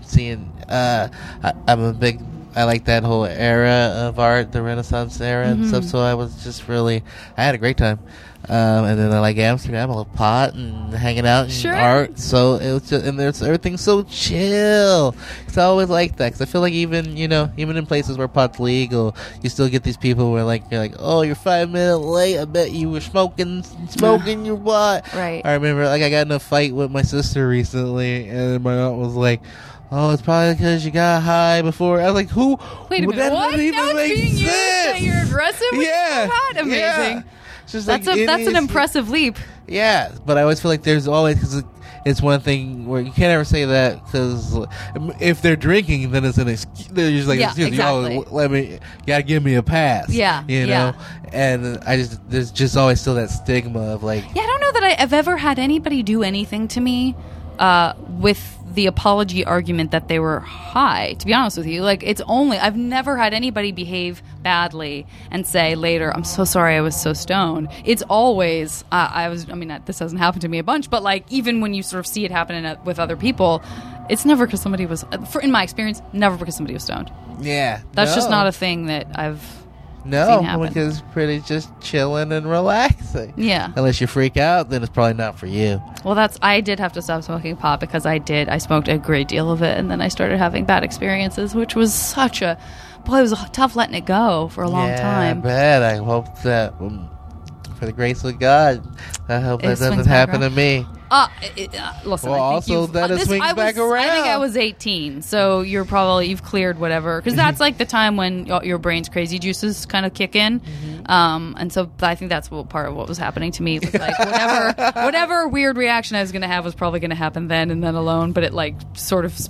I like that whole era of art, the Renaissance era and stuff, so I had a great time. And then I like Amsterdam, I love pot and hanging out and Sure. art, so it was just, and there's everything's so chill. So I always like that, because I feel like even in places where pot's legal, you still get these people where you're like, oh, you're 5 minutes late, I bet you were smoking your butt. Right. I remember, I got in a fight with my sister recently, and my aunt was like, oh, it's probably because you got high before. I was like, who? Wait a minute. That What? doesn't even Now it's make being used that sense. you're aggressive? Yeah. What? Amazing. Yeah. It's just That's like, an impressive leap. Yeah, but I always feel like there's always, because it's one thing where you can't ever say that, because if they're drinking, then it's an excuse. They're just like, Yeah, excuse me, exactly. you gotta give me a pass. Yeah, You know? yeah. And there's just always still that stigma of like, Yeah, I don't know that I've ever had anybody do anything to me with the apology argument that they were high, to be honest with you. Like, I've never had anybody behave badly and say later, I'm so sorry I was so stoned. It's always, this hasn't happened to me a bunch, but like, even when you sort of see it happen with other people, it's never because somebody was, in my experience, never because somebody was stoned. yeah. That's just no. not a thing that I've seen No, happen. because pretty just chilling and relaxing. Yeah. Unless you freak out, then it's probably not for you. Well, I did have to stop smoking pot because I smoked a great deal of it, and then I started having bad experiences, which was it was tough letting it go for a long time. I bet. I hope that, for the grace of God, I hope that It swings doesn't back happen to me. Listen, Well, I think also that it swings back I think I around. was 18, so you've cleared whatever, because that's like the time when your brain's crazy juices kind of kick in, and so I think that's part of what was happening to me. Was like whatever weird reaction I was going to have was probably going to happen then and then alone, but it like sort of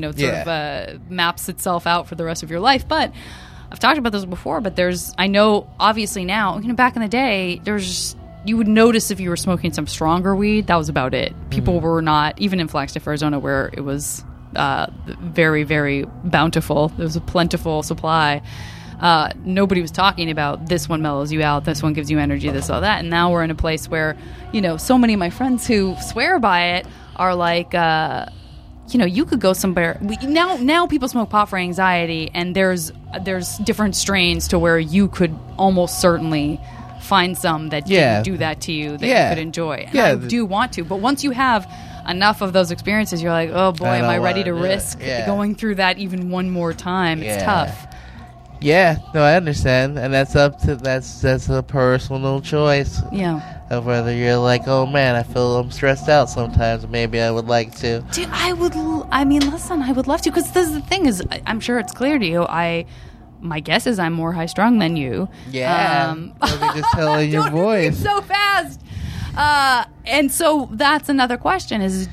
maps itself out for the rest of your life. But I've talked about this before, but I know obviously now, back in the day, you would notice if you were smoking some stronger weed. That was about it. People were not, even in Flagstaff, Arizona, where it was very, very bountiful. There was a plentiful supply. Nobody was talking about this one mellows you out, this one gives you energy, this, all that. And now we're in a place where, so many of my friends who swear by it are like, you could go somewhere. Now people smoke pot for anxiety, and there's different strains to where you could almost certainly find some that didn't do that to you that you could enjoy. And I do want to, but once you have enough of those experiences, you're like, oh boy, am I ready to risk going through that even one more time? It's tough. Yeah, no, I understand, and that's a personal choice of whether you're like, oh man, I'm stressed out sometimes. Maybe I would like to. Dude, I would love to, because the thing is, I'm sure it's clear to you. My guess is I'm more high strung than you. Yeah, let me just tell in your voice so fast. And so that's another question: is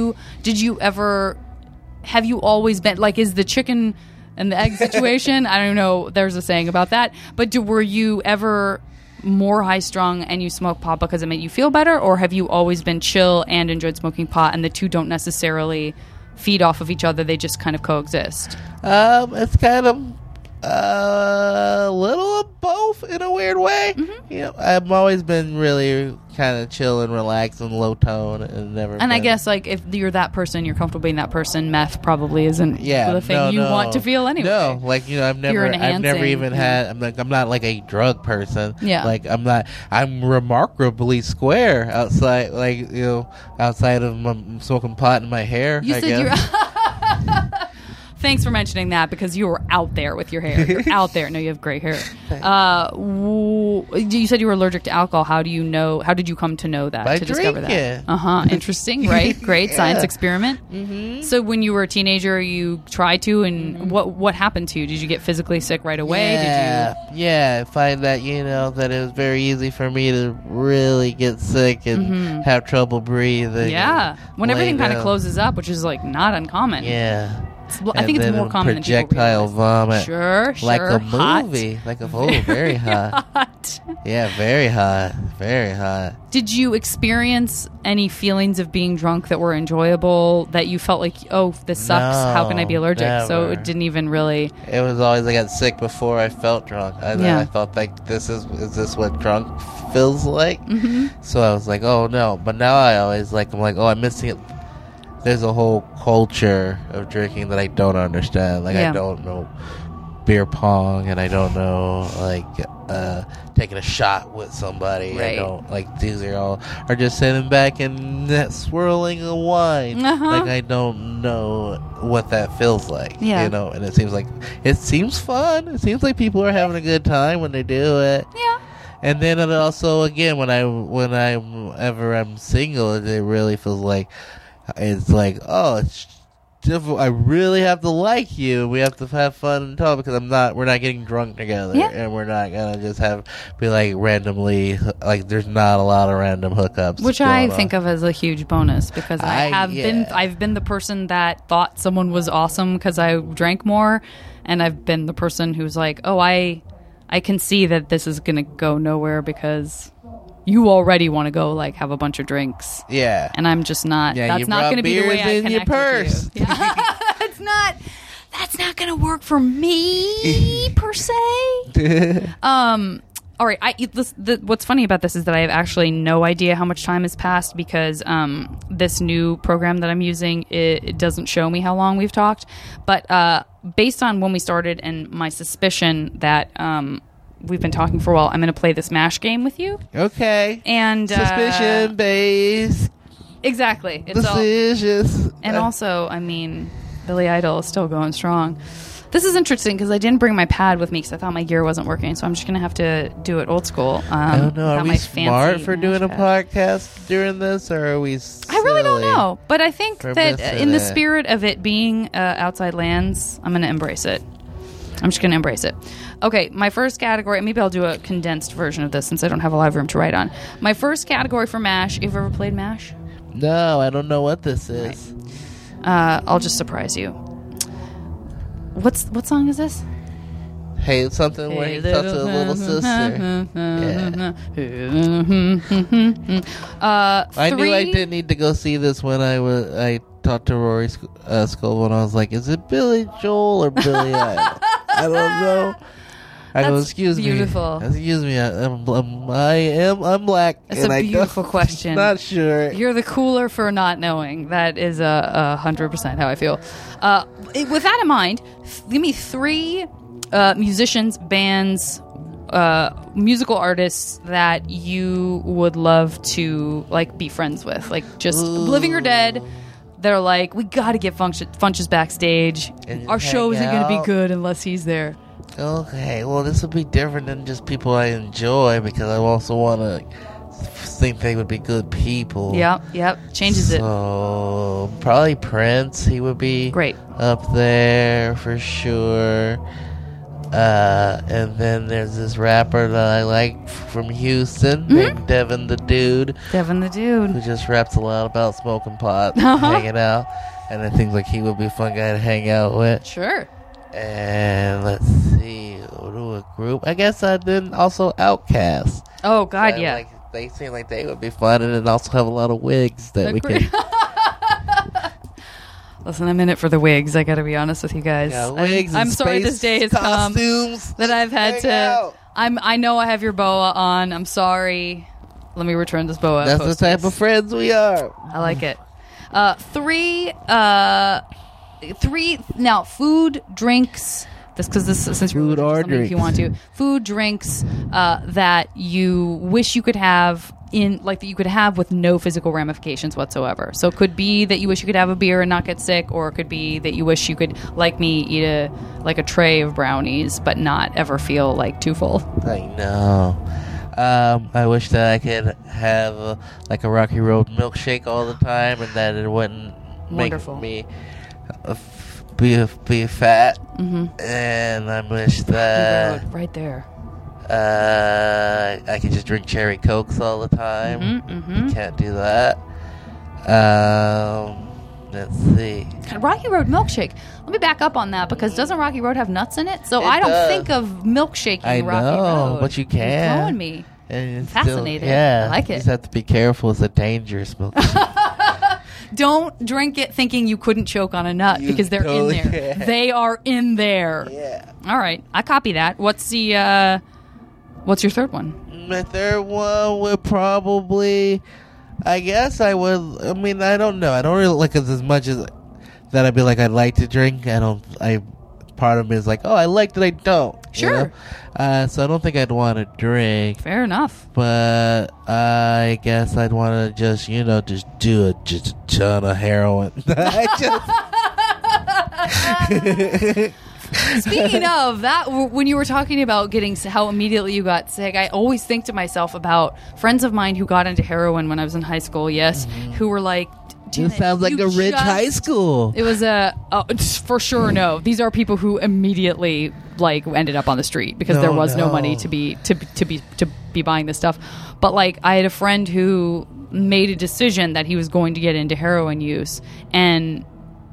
have you always been like, is the chicken and the egg situation? I don't know. There's a saying about that. But were you ever more high strung and you smoke pot because it made you feel better, or have you always been chill and enjoyed smoking pot, and the two don't necessarily feed off of each other? They just kind of coexist. It's kind of a little of both in a weird way. Mm-hmm. You know, I've always been really kind of chill and relaxed and low tone, and never. And I guess like if you're that person, you're comfortable being that person. Meth probably isn't the thing you want to feel anyway. No, like I've never even had. I'm not like a drug person. Yeah, like I'm remarkably square outside. Like outside of smoking pot in my hair. You said you're. Thanks for mentioning that, because you were out there with your hair. You're out there. No, you have great hair. You said you were allergic to alcohol. How did you come to know that? By discover drinking. that? Interesting, right? Great science experiment. Mm-hmm. So when you were a teenager, you tried to, and what happened to you? Did you get physically sick right away? Yeah. I find that that it was very easy for me to really get sick and have trouble breathing. Yeah, when everything kind of closes up, which is like not uncommon. Yeah. I think it's more common than people projectile vomit. Sure. Like a movie. Very hot. Hot. Yeah, very hot. Very hot. Did you experience any feelings of being drunk that were enjoyable, that you felt like, oh, this sucks, how can I be allergic? Never. So it didn't even really... It was always, I got sick before I felt drunk. I thought like, is this what drunk feels like? Mm-hmm. So I was like, oh no. But now I'm like, oh, I'm missing it. There's a whole culture of drinking that I don't understand. Like, I don't know beer pong, and I don't know, taking a shot with somebody. Right. I don't, these are just sitting back and swirling a wine. Uh-huh. Like, I don't know what that feels like. Yeah. And it seems fun. It seems like people are having a good time when they do it. Yeah. And then it also, again, when I'm single, it really feels like, it's like, oh, it's difficult. I really have to like you. We have to have fun and talk, because we're not getting drunk together, and we're not gonna just be like randomly, like there's not a lot of random hookups, which I think of as a huge bonus, because I've been the person that thought someone was awesome because I drank more, and I've been the person who's like, oh, I can see that this is gonna go nowhere because you already want to go have a bunch of drinks. Yeah. And I'm just not. Yeah, that's not going to be the way I connect your purse. with you. Yeah. That's not going to work for me per se. All right. What's funny about this is that I have actually no idea how much time has passed, because this new program that I'm using, it doesn't show me how long we've talked. But based on when we started and my suspicion that we've been talking for a while, I'm going to play this MASH game with you. Okay. And suspicion based. Exactly. It's suspicious. And also, Billy Idol is still going strong. This is interesting because I didn't bring my pad with me because I thought my gear wasn't working, so I'm just going to have to do it old school. I don't know. Are we smart for doing a podcast during this, or are we silly? I really don't know. But I think that in the spirit of it being Outside Lands, I'm going to embrace it. I'm just going to embrace it. Okay, my first category, maybe I'll do a condensed version of this since I don't have a live room to write on. My first category for MASH, you've ever played MASH? No, I don't know what this is. Right. I'll just surprise you. What song is this? Hey, something where he talks to a little sister. I knew I didn't need to go see this when I talked to Rory Scovel, and I was like, is it Billy Joel or Billy Idol? I don't know. I go, excuse beautiful. me. Excuse me. I'm black. It's a beautiful question. Not sure. You're the cooler for not knowing. That is 100% how I feel. With that in mind, give me 3 musicians, bands, musical artists that you would love to be friends with, just living or dead. They're like, we got to get Funches backstage. Our show isn't going to be good unless he's there. Okay, well, this would be different than just people I enjoy because I also want to think they would be good people. Yep. Changes it. So, probably Prince. He would be Great. up there for sure. And then there's this rapper that I like from Houston named Devin the Dude. Devin the Dude. Who just raps a lot about smoking pot and hanging out. And I think like he would be a fun guy to hang out with. Sure. And let's see, do a group. I guess I did also Outkast. Oh God, yeah. Like, they seem like they would be fun, and then also have a lot of wigs that we can. Listen, I'm in it for the wigs. I got to be honest with you guys. Yeah, wigs. I'm sorry this day has costumes, come that I've had to. Out. I know I have your boa on. I'm sorry. Let me return this boa. That's the type of friends we are. I like it. Three. Now, food, drinks. Since food you're or drinks. If you want to, food, drinks that you wish you could have that you could have with no physical ramifications whatsoever. So it could be that you wish you could have a beer and not get sick, or it could be that you wish you could, like me, eat a tray of brownies but not ever feel like too full. I know. I wish that I could have a Rocky Road milkshake all the time, and that it wouldn't Wonderful. make me be fat. Mm-hmm. And I wish that right there. I could just drink cherry cokes all the time. Mm-hmm. Can't do that. Let's see. Rocky Road milkshake. Let me back up on that, because doesn't Rocky Road have nuts in it? So It I don't does. think of milkshaking I Rocky know, Road. but you can. You're throwing me. And it's Fascinated. Yeah, I like You it. just have to be careful. It's a dangerous milkshake. Don't drink it thinking you couldn't choke on a nut, You because they're totally in there. can. They are in there. Yeah. All right. I copy that. What's your third one? My third one would probably, I guess I would. I mean, I don't know. I don't really like it as much as that. I'd be like, I'd like to drink. Part of me is like, oh, I like that I don't. Sure. So I don't think I'd want to drink. Fair enough. But I guess I'd want to just do a ton of heroin. Speaking of that, when you were talking about how immediately you got sick, I always think to myself about friends of mine who got into heroin when I was in high school, who were like, This sounds like a rich high school. It was for sure no. These are people who immediately ended up on the street because there was no money to be buying this stuff. But I had a friend who made a decision that he was going to get into heroin use, and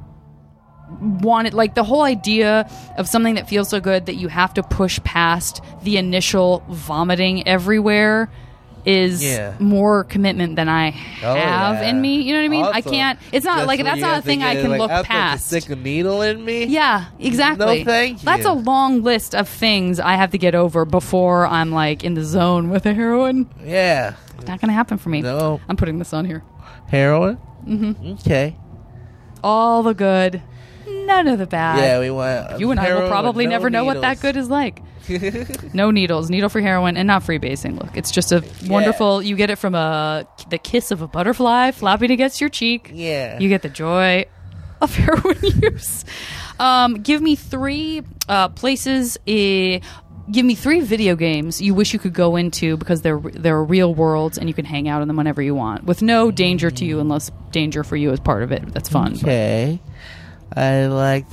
wanted the whole idea of something that feels so good that you have to push past the initial vomiting everywhere is more commitment than I have in me. You know what I mean? Also, I can't. It's not that's not a thing I can look past. Stick a needle in me. Yeah, exactly. No, thank you. That's a long list of things I have to get over before I'm in the zone with the heroin. Yeah, It's not going to happen for me. No, I'm putting this on here. Heroin. Mm-hmm. Okay. All the good, none of the bad. Yeah, we want. You and I will probably never know what that good is like. No needles. Needle for heroin, and not freebasing. Look, it's just a wonderful. You get it from the kiss of a butterfly flapping against your cheek. Yeah. You get the joy of heroin use. Give me three places. Give me three video games you wish you could go into because they're real worlds and you can hang out in them whenever you want with no danger to you, unless danger for you is part of it. That's fun. Okay. I like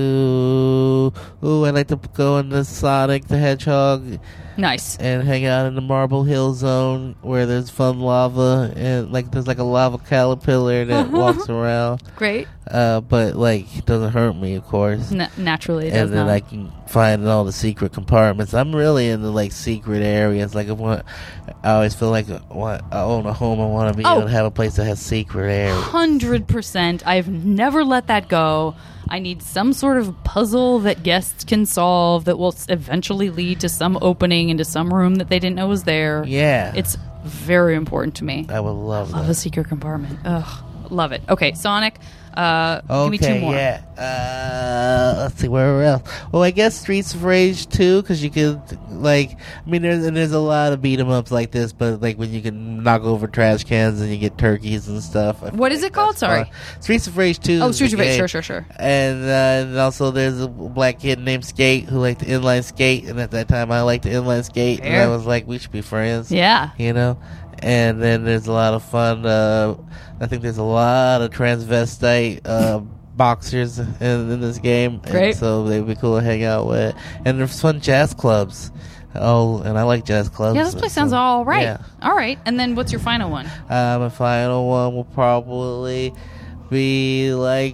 to go into Sonic the Hedgehog. Nice. And hang out in the Marble Hill Zone where there's fun lava and there's a lava caterpillar that walks around. Great. But it doesn't hurt me, of course. Naturally, it does and then not. I can find all the secret compartments. I'm really into secret areas. I always feel like I own a home. I want to be able to have a place that has secret areas. 100%. I've never let that go. I need some sort of puzzle that guests can solve that will eventually lead to some opening into some room that they didn't know was there. Yeah. It's very important to me. I would love that. A secret compartment. Ugh. Love it. Okay, Sonic. Give me 2 more. Yeah. Let's see where else. Well, I guess Streets of Rage 2, because you could there's a lot of beat 'em ups like this, but like when you can knock over trash cans and you get turkeys and stuff. What is it called? Sorry. Streets of Rage 2. Oh, Streets of Rage. Sure. And also there's a black kid named Skate who liked to inline skate, and at that time I liked to inline skate, and I was like, we should be friends. Yeah. And then there's a lot of fun. I think there's a lot of transvestite boxers in this game. Great. And so they'd be cool to hang out with. And there's fun jazz clubs. Oh, and I like jazz clubs. Yeah, this place sounds all right. Yeah. All right. And then what's your final one? My final one will probably be like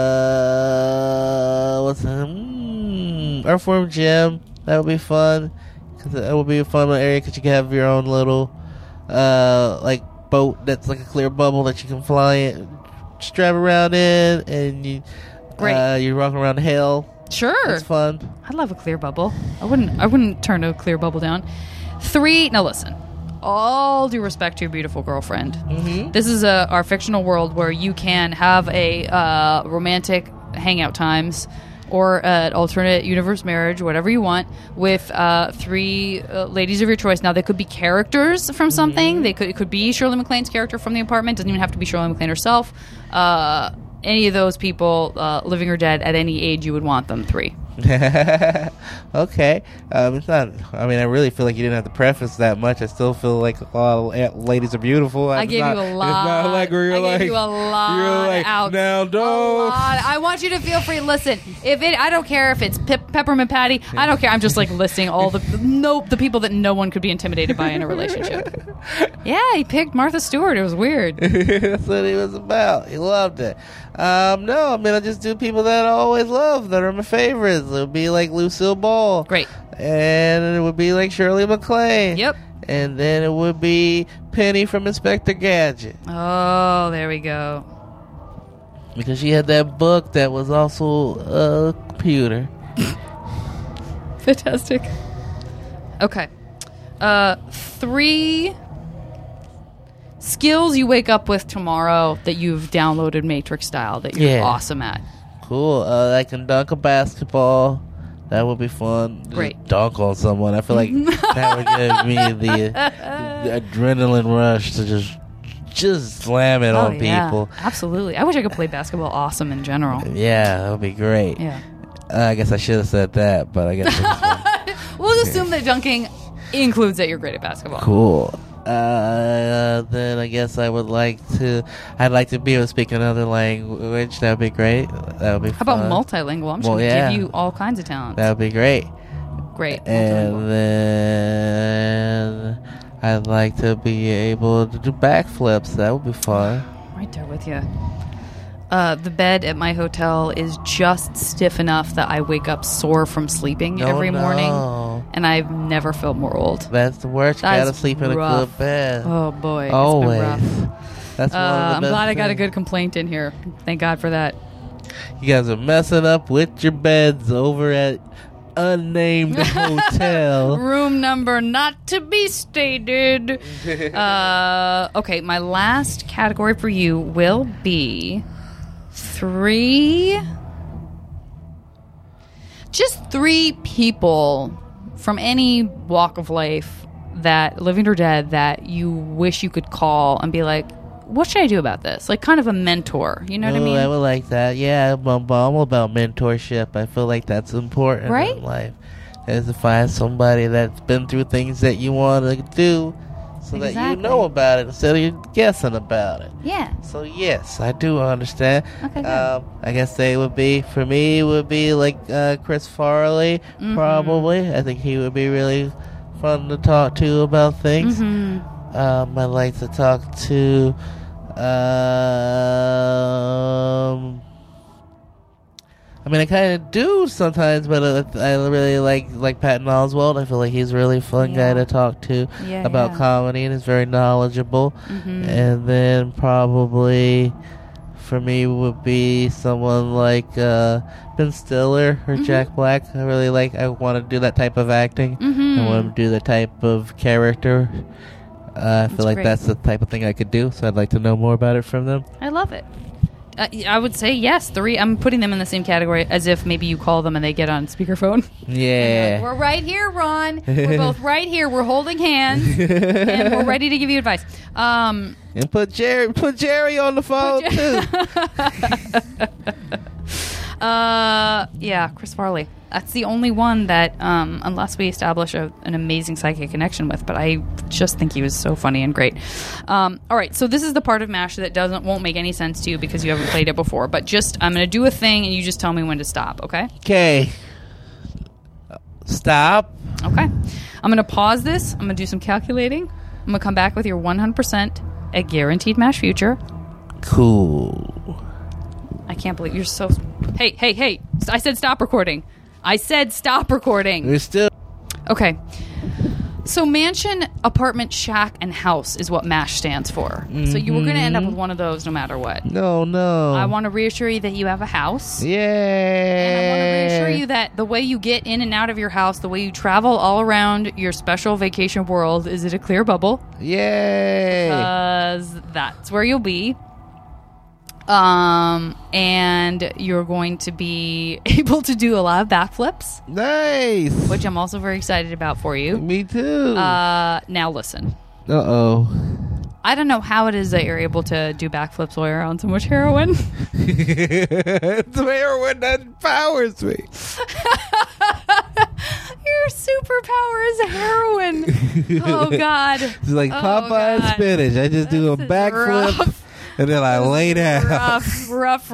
Earthworm Jim. That would be fun. Cause it would be a fun area because you can have your own little boat that's like a clear bubble that you can fly in, just drive around in, and you you're walking around hell. Sure, it's fun. I love a clear bubble. I wouldn't turn a clear bubble down. 3. Now listen, all due respect to your beautiful girlfriend. Mm-hmm. This is our fictional world where you can have a romantic hangout times, or an alternate universe marriage, whatever you want, with 3 ladies of your choice. Now, they could be characters from something. Mm-hmm. It could be Shirley MacLaine's character from The Apartment. Doesn't even have to be Shirley MacLaine herself. Any of those people, living or dead, at any age you would want them. 3. Okay. It's not. I mean, I really feel like you didn't have to preface that much. I still feel like a lot of ladies are beautiful. I gave you a lot. It's not like where you're like, gave you a lot. You're like, out. Now don't. I want you to feel free. Listen, I don't care if it's Peppermint Patty. I don't care. I'm just like listing all the people that no one could be intimidated by in a relationship. Yeah, he picked Martha Stewart. It was weird. That's what he was about. He loved it. No, I mean, I just do people that I always love, that are my favorites. It would be like Lucille Ball. Great. And it would be like Shirley MacLaine. Yep. And then it would be Penny from Inspector Gadget. Oh, there we go. Because she had that book that was also a computer. Fantastic. Okay. 3 skills you wake up with tomorrow that you've downloaded Matrix style that you're awesome at. Cool. I can dunk a basketball. That would be fun. Great. Just dunk on someone. I feel like that would give me the adrenaline rush to just slam it on people. Absolutely. I wish I could play basketball awesome in general. Yeah, that would be great. Yeah. I guess I should have said that, but I guess we'll assume that dunking includes that you're great at basketball. Cool. Then I guess I'd like to be able to speak another language. That would be great. That would be fun. How about multilingual? I'm just going to give you all kinds of talents. That would be great. Great. And then I'd like to be able to do backflips. That would be fun. Right there with you. The bed at my hotel is just stiff enough that I wake up sore from sleeping every morning, and I've never felt more old. That's the worst. You gotta sleep in a good bed. Oh boy, always. It's been rough. That's one of the I'm best glad I got a things. good complaint in here. Thank God for that. You guys are messing up with your beds over at unnamed hotel. Room number not to be stated. Okay, my last category for you will be 3 people from any walk of life, that living or dead, that you wish you could call and be like, what should I do about this? Like kind of a mentor, you know what I mean? I would like that. Yeah, I'm all about mentorship. I feel like that's important right? in life. Is to find somebody that's been through things that you want to do, so that you know about it instead of you guessing about it. Yeah. So yes, I do understand. Okay, good. I guess they would be, for me, would be like Chris Farley, probably. I think he would be really fun to talk to about things. I'd like to talk to I mean, I kind of do sometimes, but I really like Patton Oswalt. I feel like he's a really fun guy to talk to about comedy, and is very knowledgeable. And then probably for me would be someone like Ben Stiller or Jack Black. I want to do that type of acting. I want to do the type of character. I feel like great. that's the type of thing I could do, so I'd like to know more about it from them. I love it. I would say yes. 3. I'm putting them in the same category as if maybe you call them and they get on speakerphone. Yeah. We're right here, Ron. We're both right here. We're holding hands and we're ready to give you advice. And put Jerry on the phone too. Yeah, Chris Farley. That's the only one that, unless we establish an amazing psychic connection with, but I just think he was so funny and great. All right, so this is the part of MASH that won't make any sense to you because you haven't played it before. But I'm going to do a thing, and you just tell me when to stop. Okay? Okay. Stop. Okay. I'm going to pause this. I'm going to do some calculating. I'm going to come back with your 100% a guaranteed MASH future. Cool. I can't believe you're so. Hey! I said stop recording. We're still. Okay. So mansion, apartment, shack, and house is what MASH stands for. So you were going to end up with one of those no matter what. No. I want to reassure you that you have a house. Yeah. And I want to reassure you that the way you get in and out of your house, the way you travel all around your special vacation world is in a clear bubble. Yay. Because that's where you'll be. And you're going to be able to do a lot of backflips. Nice. Which I'm also very excited about for you. Me too. Now listen. Uh-oh. I don't know how it is that you're able to do backflips while you're on so much heroin. It's heroin that powers me. Your superpower is heroin. Oh, God. It's like Popeye and spinach. I just do a backflip. And then I lay down. Rough.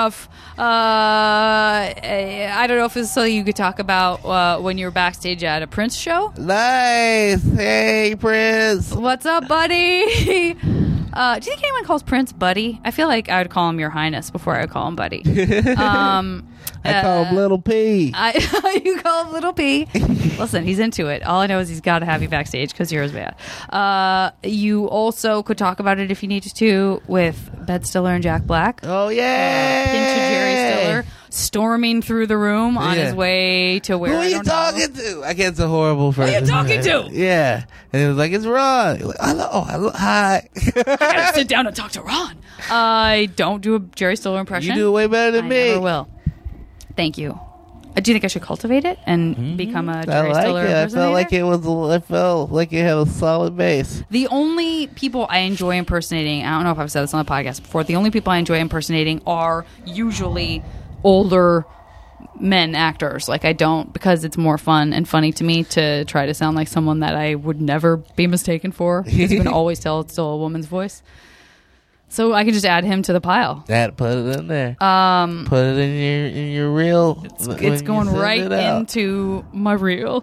I don't know if it's something you could talk about when you're backstage at a Prince show. Nice. Hey, Prince. What's up, buddy? Do you think anyone calls Prince buddy? I feel like I would call him Your Highness before I would call him buddy. I call him Little P. You call him Little P. Listen, he's into it. All I know is he's got to have you backstage because you're his man. You also could talk about it if you needed to with Ben Stiller and Jack Black. Oh, yeah. Pinch of Jerry Stiller storming through the room on his way to where Who are you talking to? I get so horrible for Who are you talking to? Yeah. And it was like, it's Ron. Like, hello, hi. I gotta sit down and talk to Ron. I don't do a Jerry Stiller impression. You do it way better than me. I never will. Thank you. Do you think I should cultivate it and become a Jerry Stiller impersonator? I felt like it had a solid base. The only people I enjoy impersonating, I don't know if I've said this on the podcast before, the only people I enjoy impersonating are usually older men actors. Like, I don't, because it's more fun and funny to me to try to sound like someone that I would never be mistaken for, because you can always tell it's still a woman's voice. So I can just add him to the pile. Put it in there. Put it in your reel. It's going right into my reel.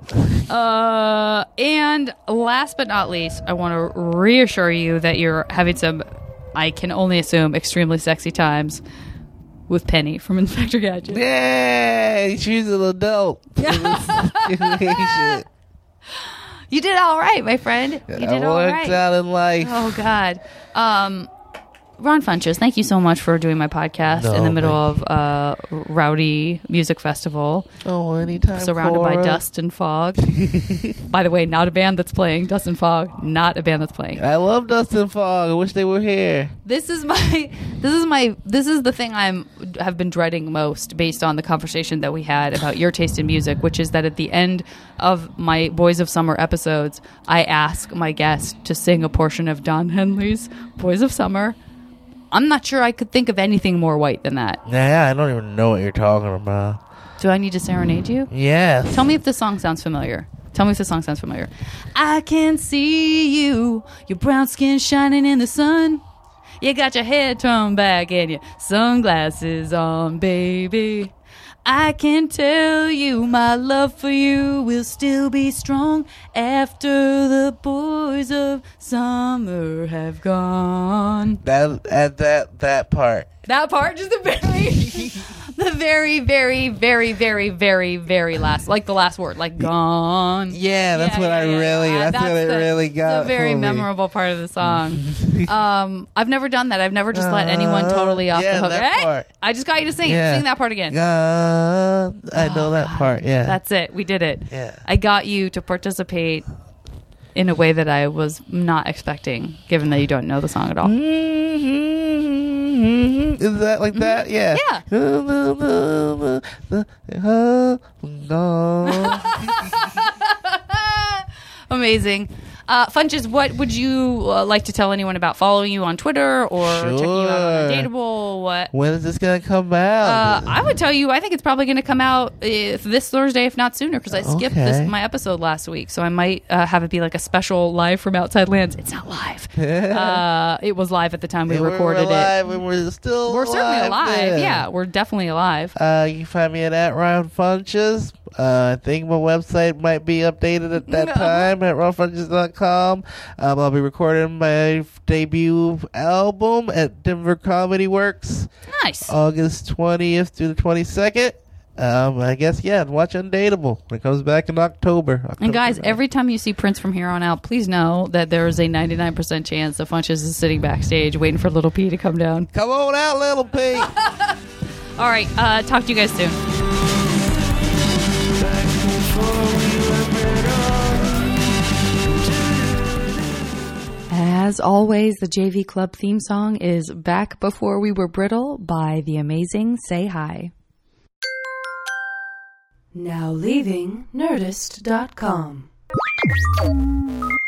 And last but not least, I want to reassure you that you're having some, I can only assume, extremely sexy times with Penny from Inspector Gadget. Yay! She's an adult. You did all right, my friend. You did all right. Worked out in life. Oh, God. Ron Funches, thank you so much for doing my podcast in the middle of Rowdy Music Festival. Oh, anytime. Surrounded by dust and fog. By the way, not a band that's playing. Dust and Fog, not a band that's playing. I love Dust and Fog. I wish they were here. This is the thing have been dreading most, based on the conversation that we had about your taste in music, which is that at the end of my Boys of Summer episodes, I ask my guest to sing a portion of Don Henley's Boys of Summer. I'm not sure I could think of anything more white than that. Yeah, I don't even know what you're talking about. Do I need to serenade you? Yes. Tell me if this song sounds familiar. I can see you, your brown skin shining in the sun. You got your head turned back and your sunglasses on, baby. I can tell you my love for you will still be strong after the boys of summer have gone. That part. That part, just the very, very, very, very, very, very last, like the last word, like gone. Yeah, that's what it really got. It's a very memorable part of the song. I've never done that. I've never just let anyone totally off the hook. Part. I just got you to sing it. Sing that part again. I know that part, yeah. That's it. We did it. Yeah. I got you to participate in a way that I was not expecting, given that you don't know the song at all. Is that like that? Yeah. Amazing. Funches, what would you like to tell anyone about following you on Twitter or checking you out on Undateable? What? When is this going to come out? I would tell you, I think it's probably going to come out this Thursday, if not sooner, because I skipped my episode last week. So I might have it be like a special live from Outside Lands. It's not live. It was live at the time we recorded it. We're still We're certainly alive. Yeah, we're definitely alive. You can find me at Ron Funches. I think my website might be updated at that time at ronfunches.com. I'll be recording my debut album at Denver Comedy Works. Nice. August 20th through the 22nd. I guess, watch Undateable when it comes back in October. And guys, every time you see Prince from here on out, please know that there is a 99% chance that Funches is sitting backstage waiting for Little P to come down. Come on out, Little P. All right, talk to you guys soon. As always, the JV Club theme song is Back Before We Were Brittle by the amazing Say Hi. Now leaving Nerdist.com.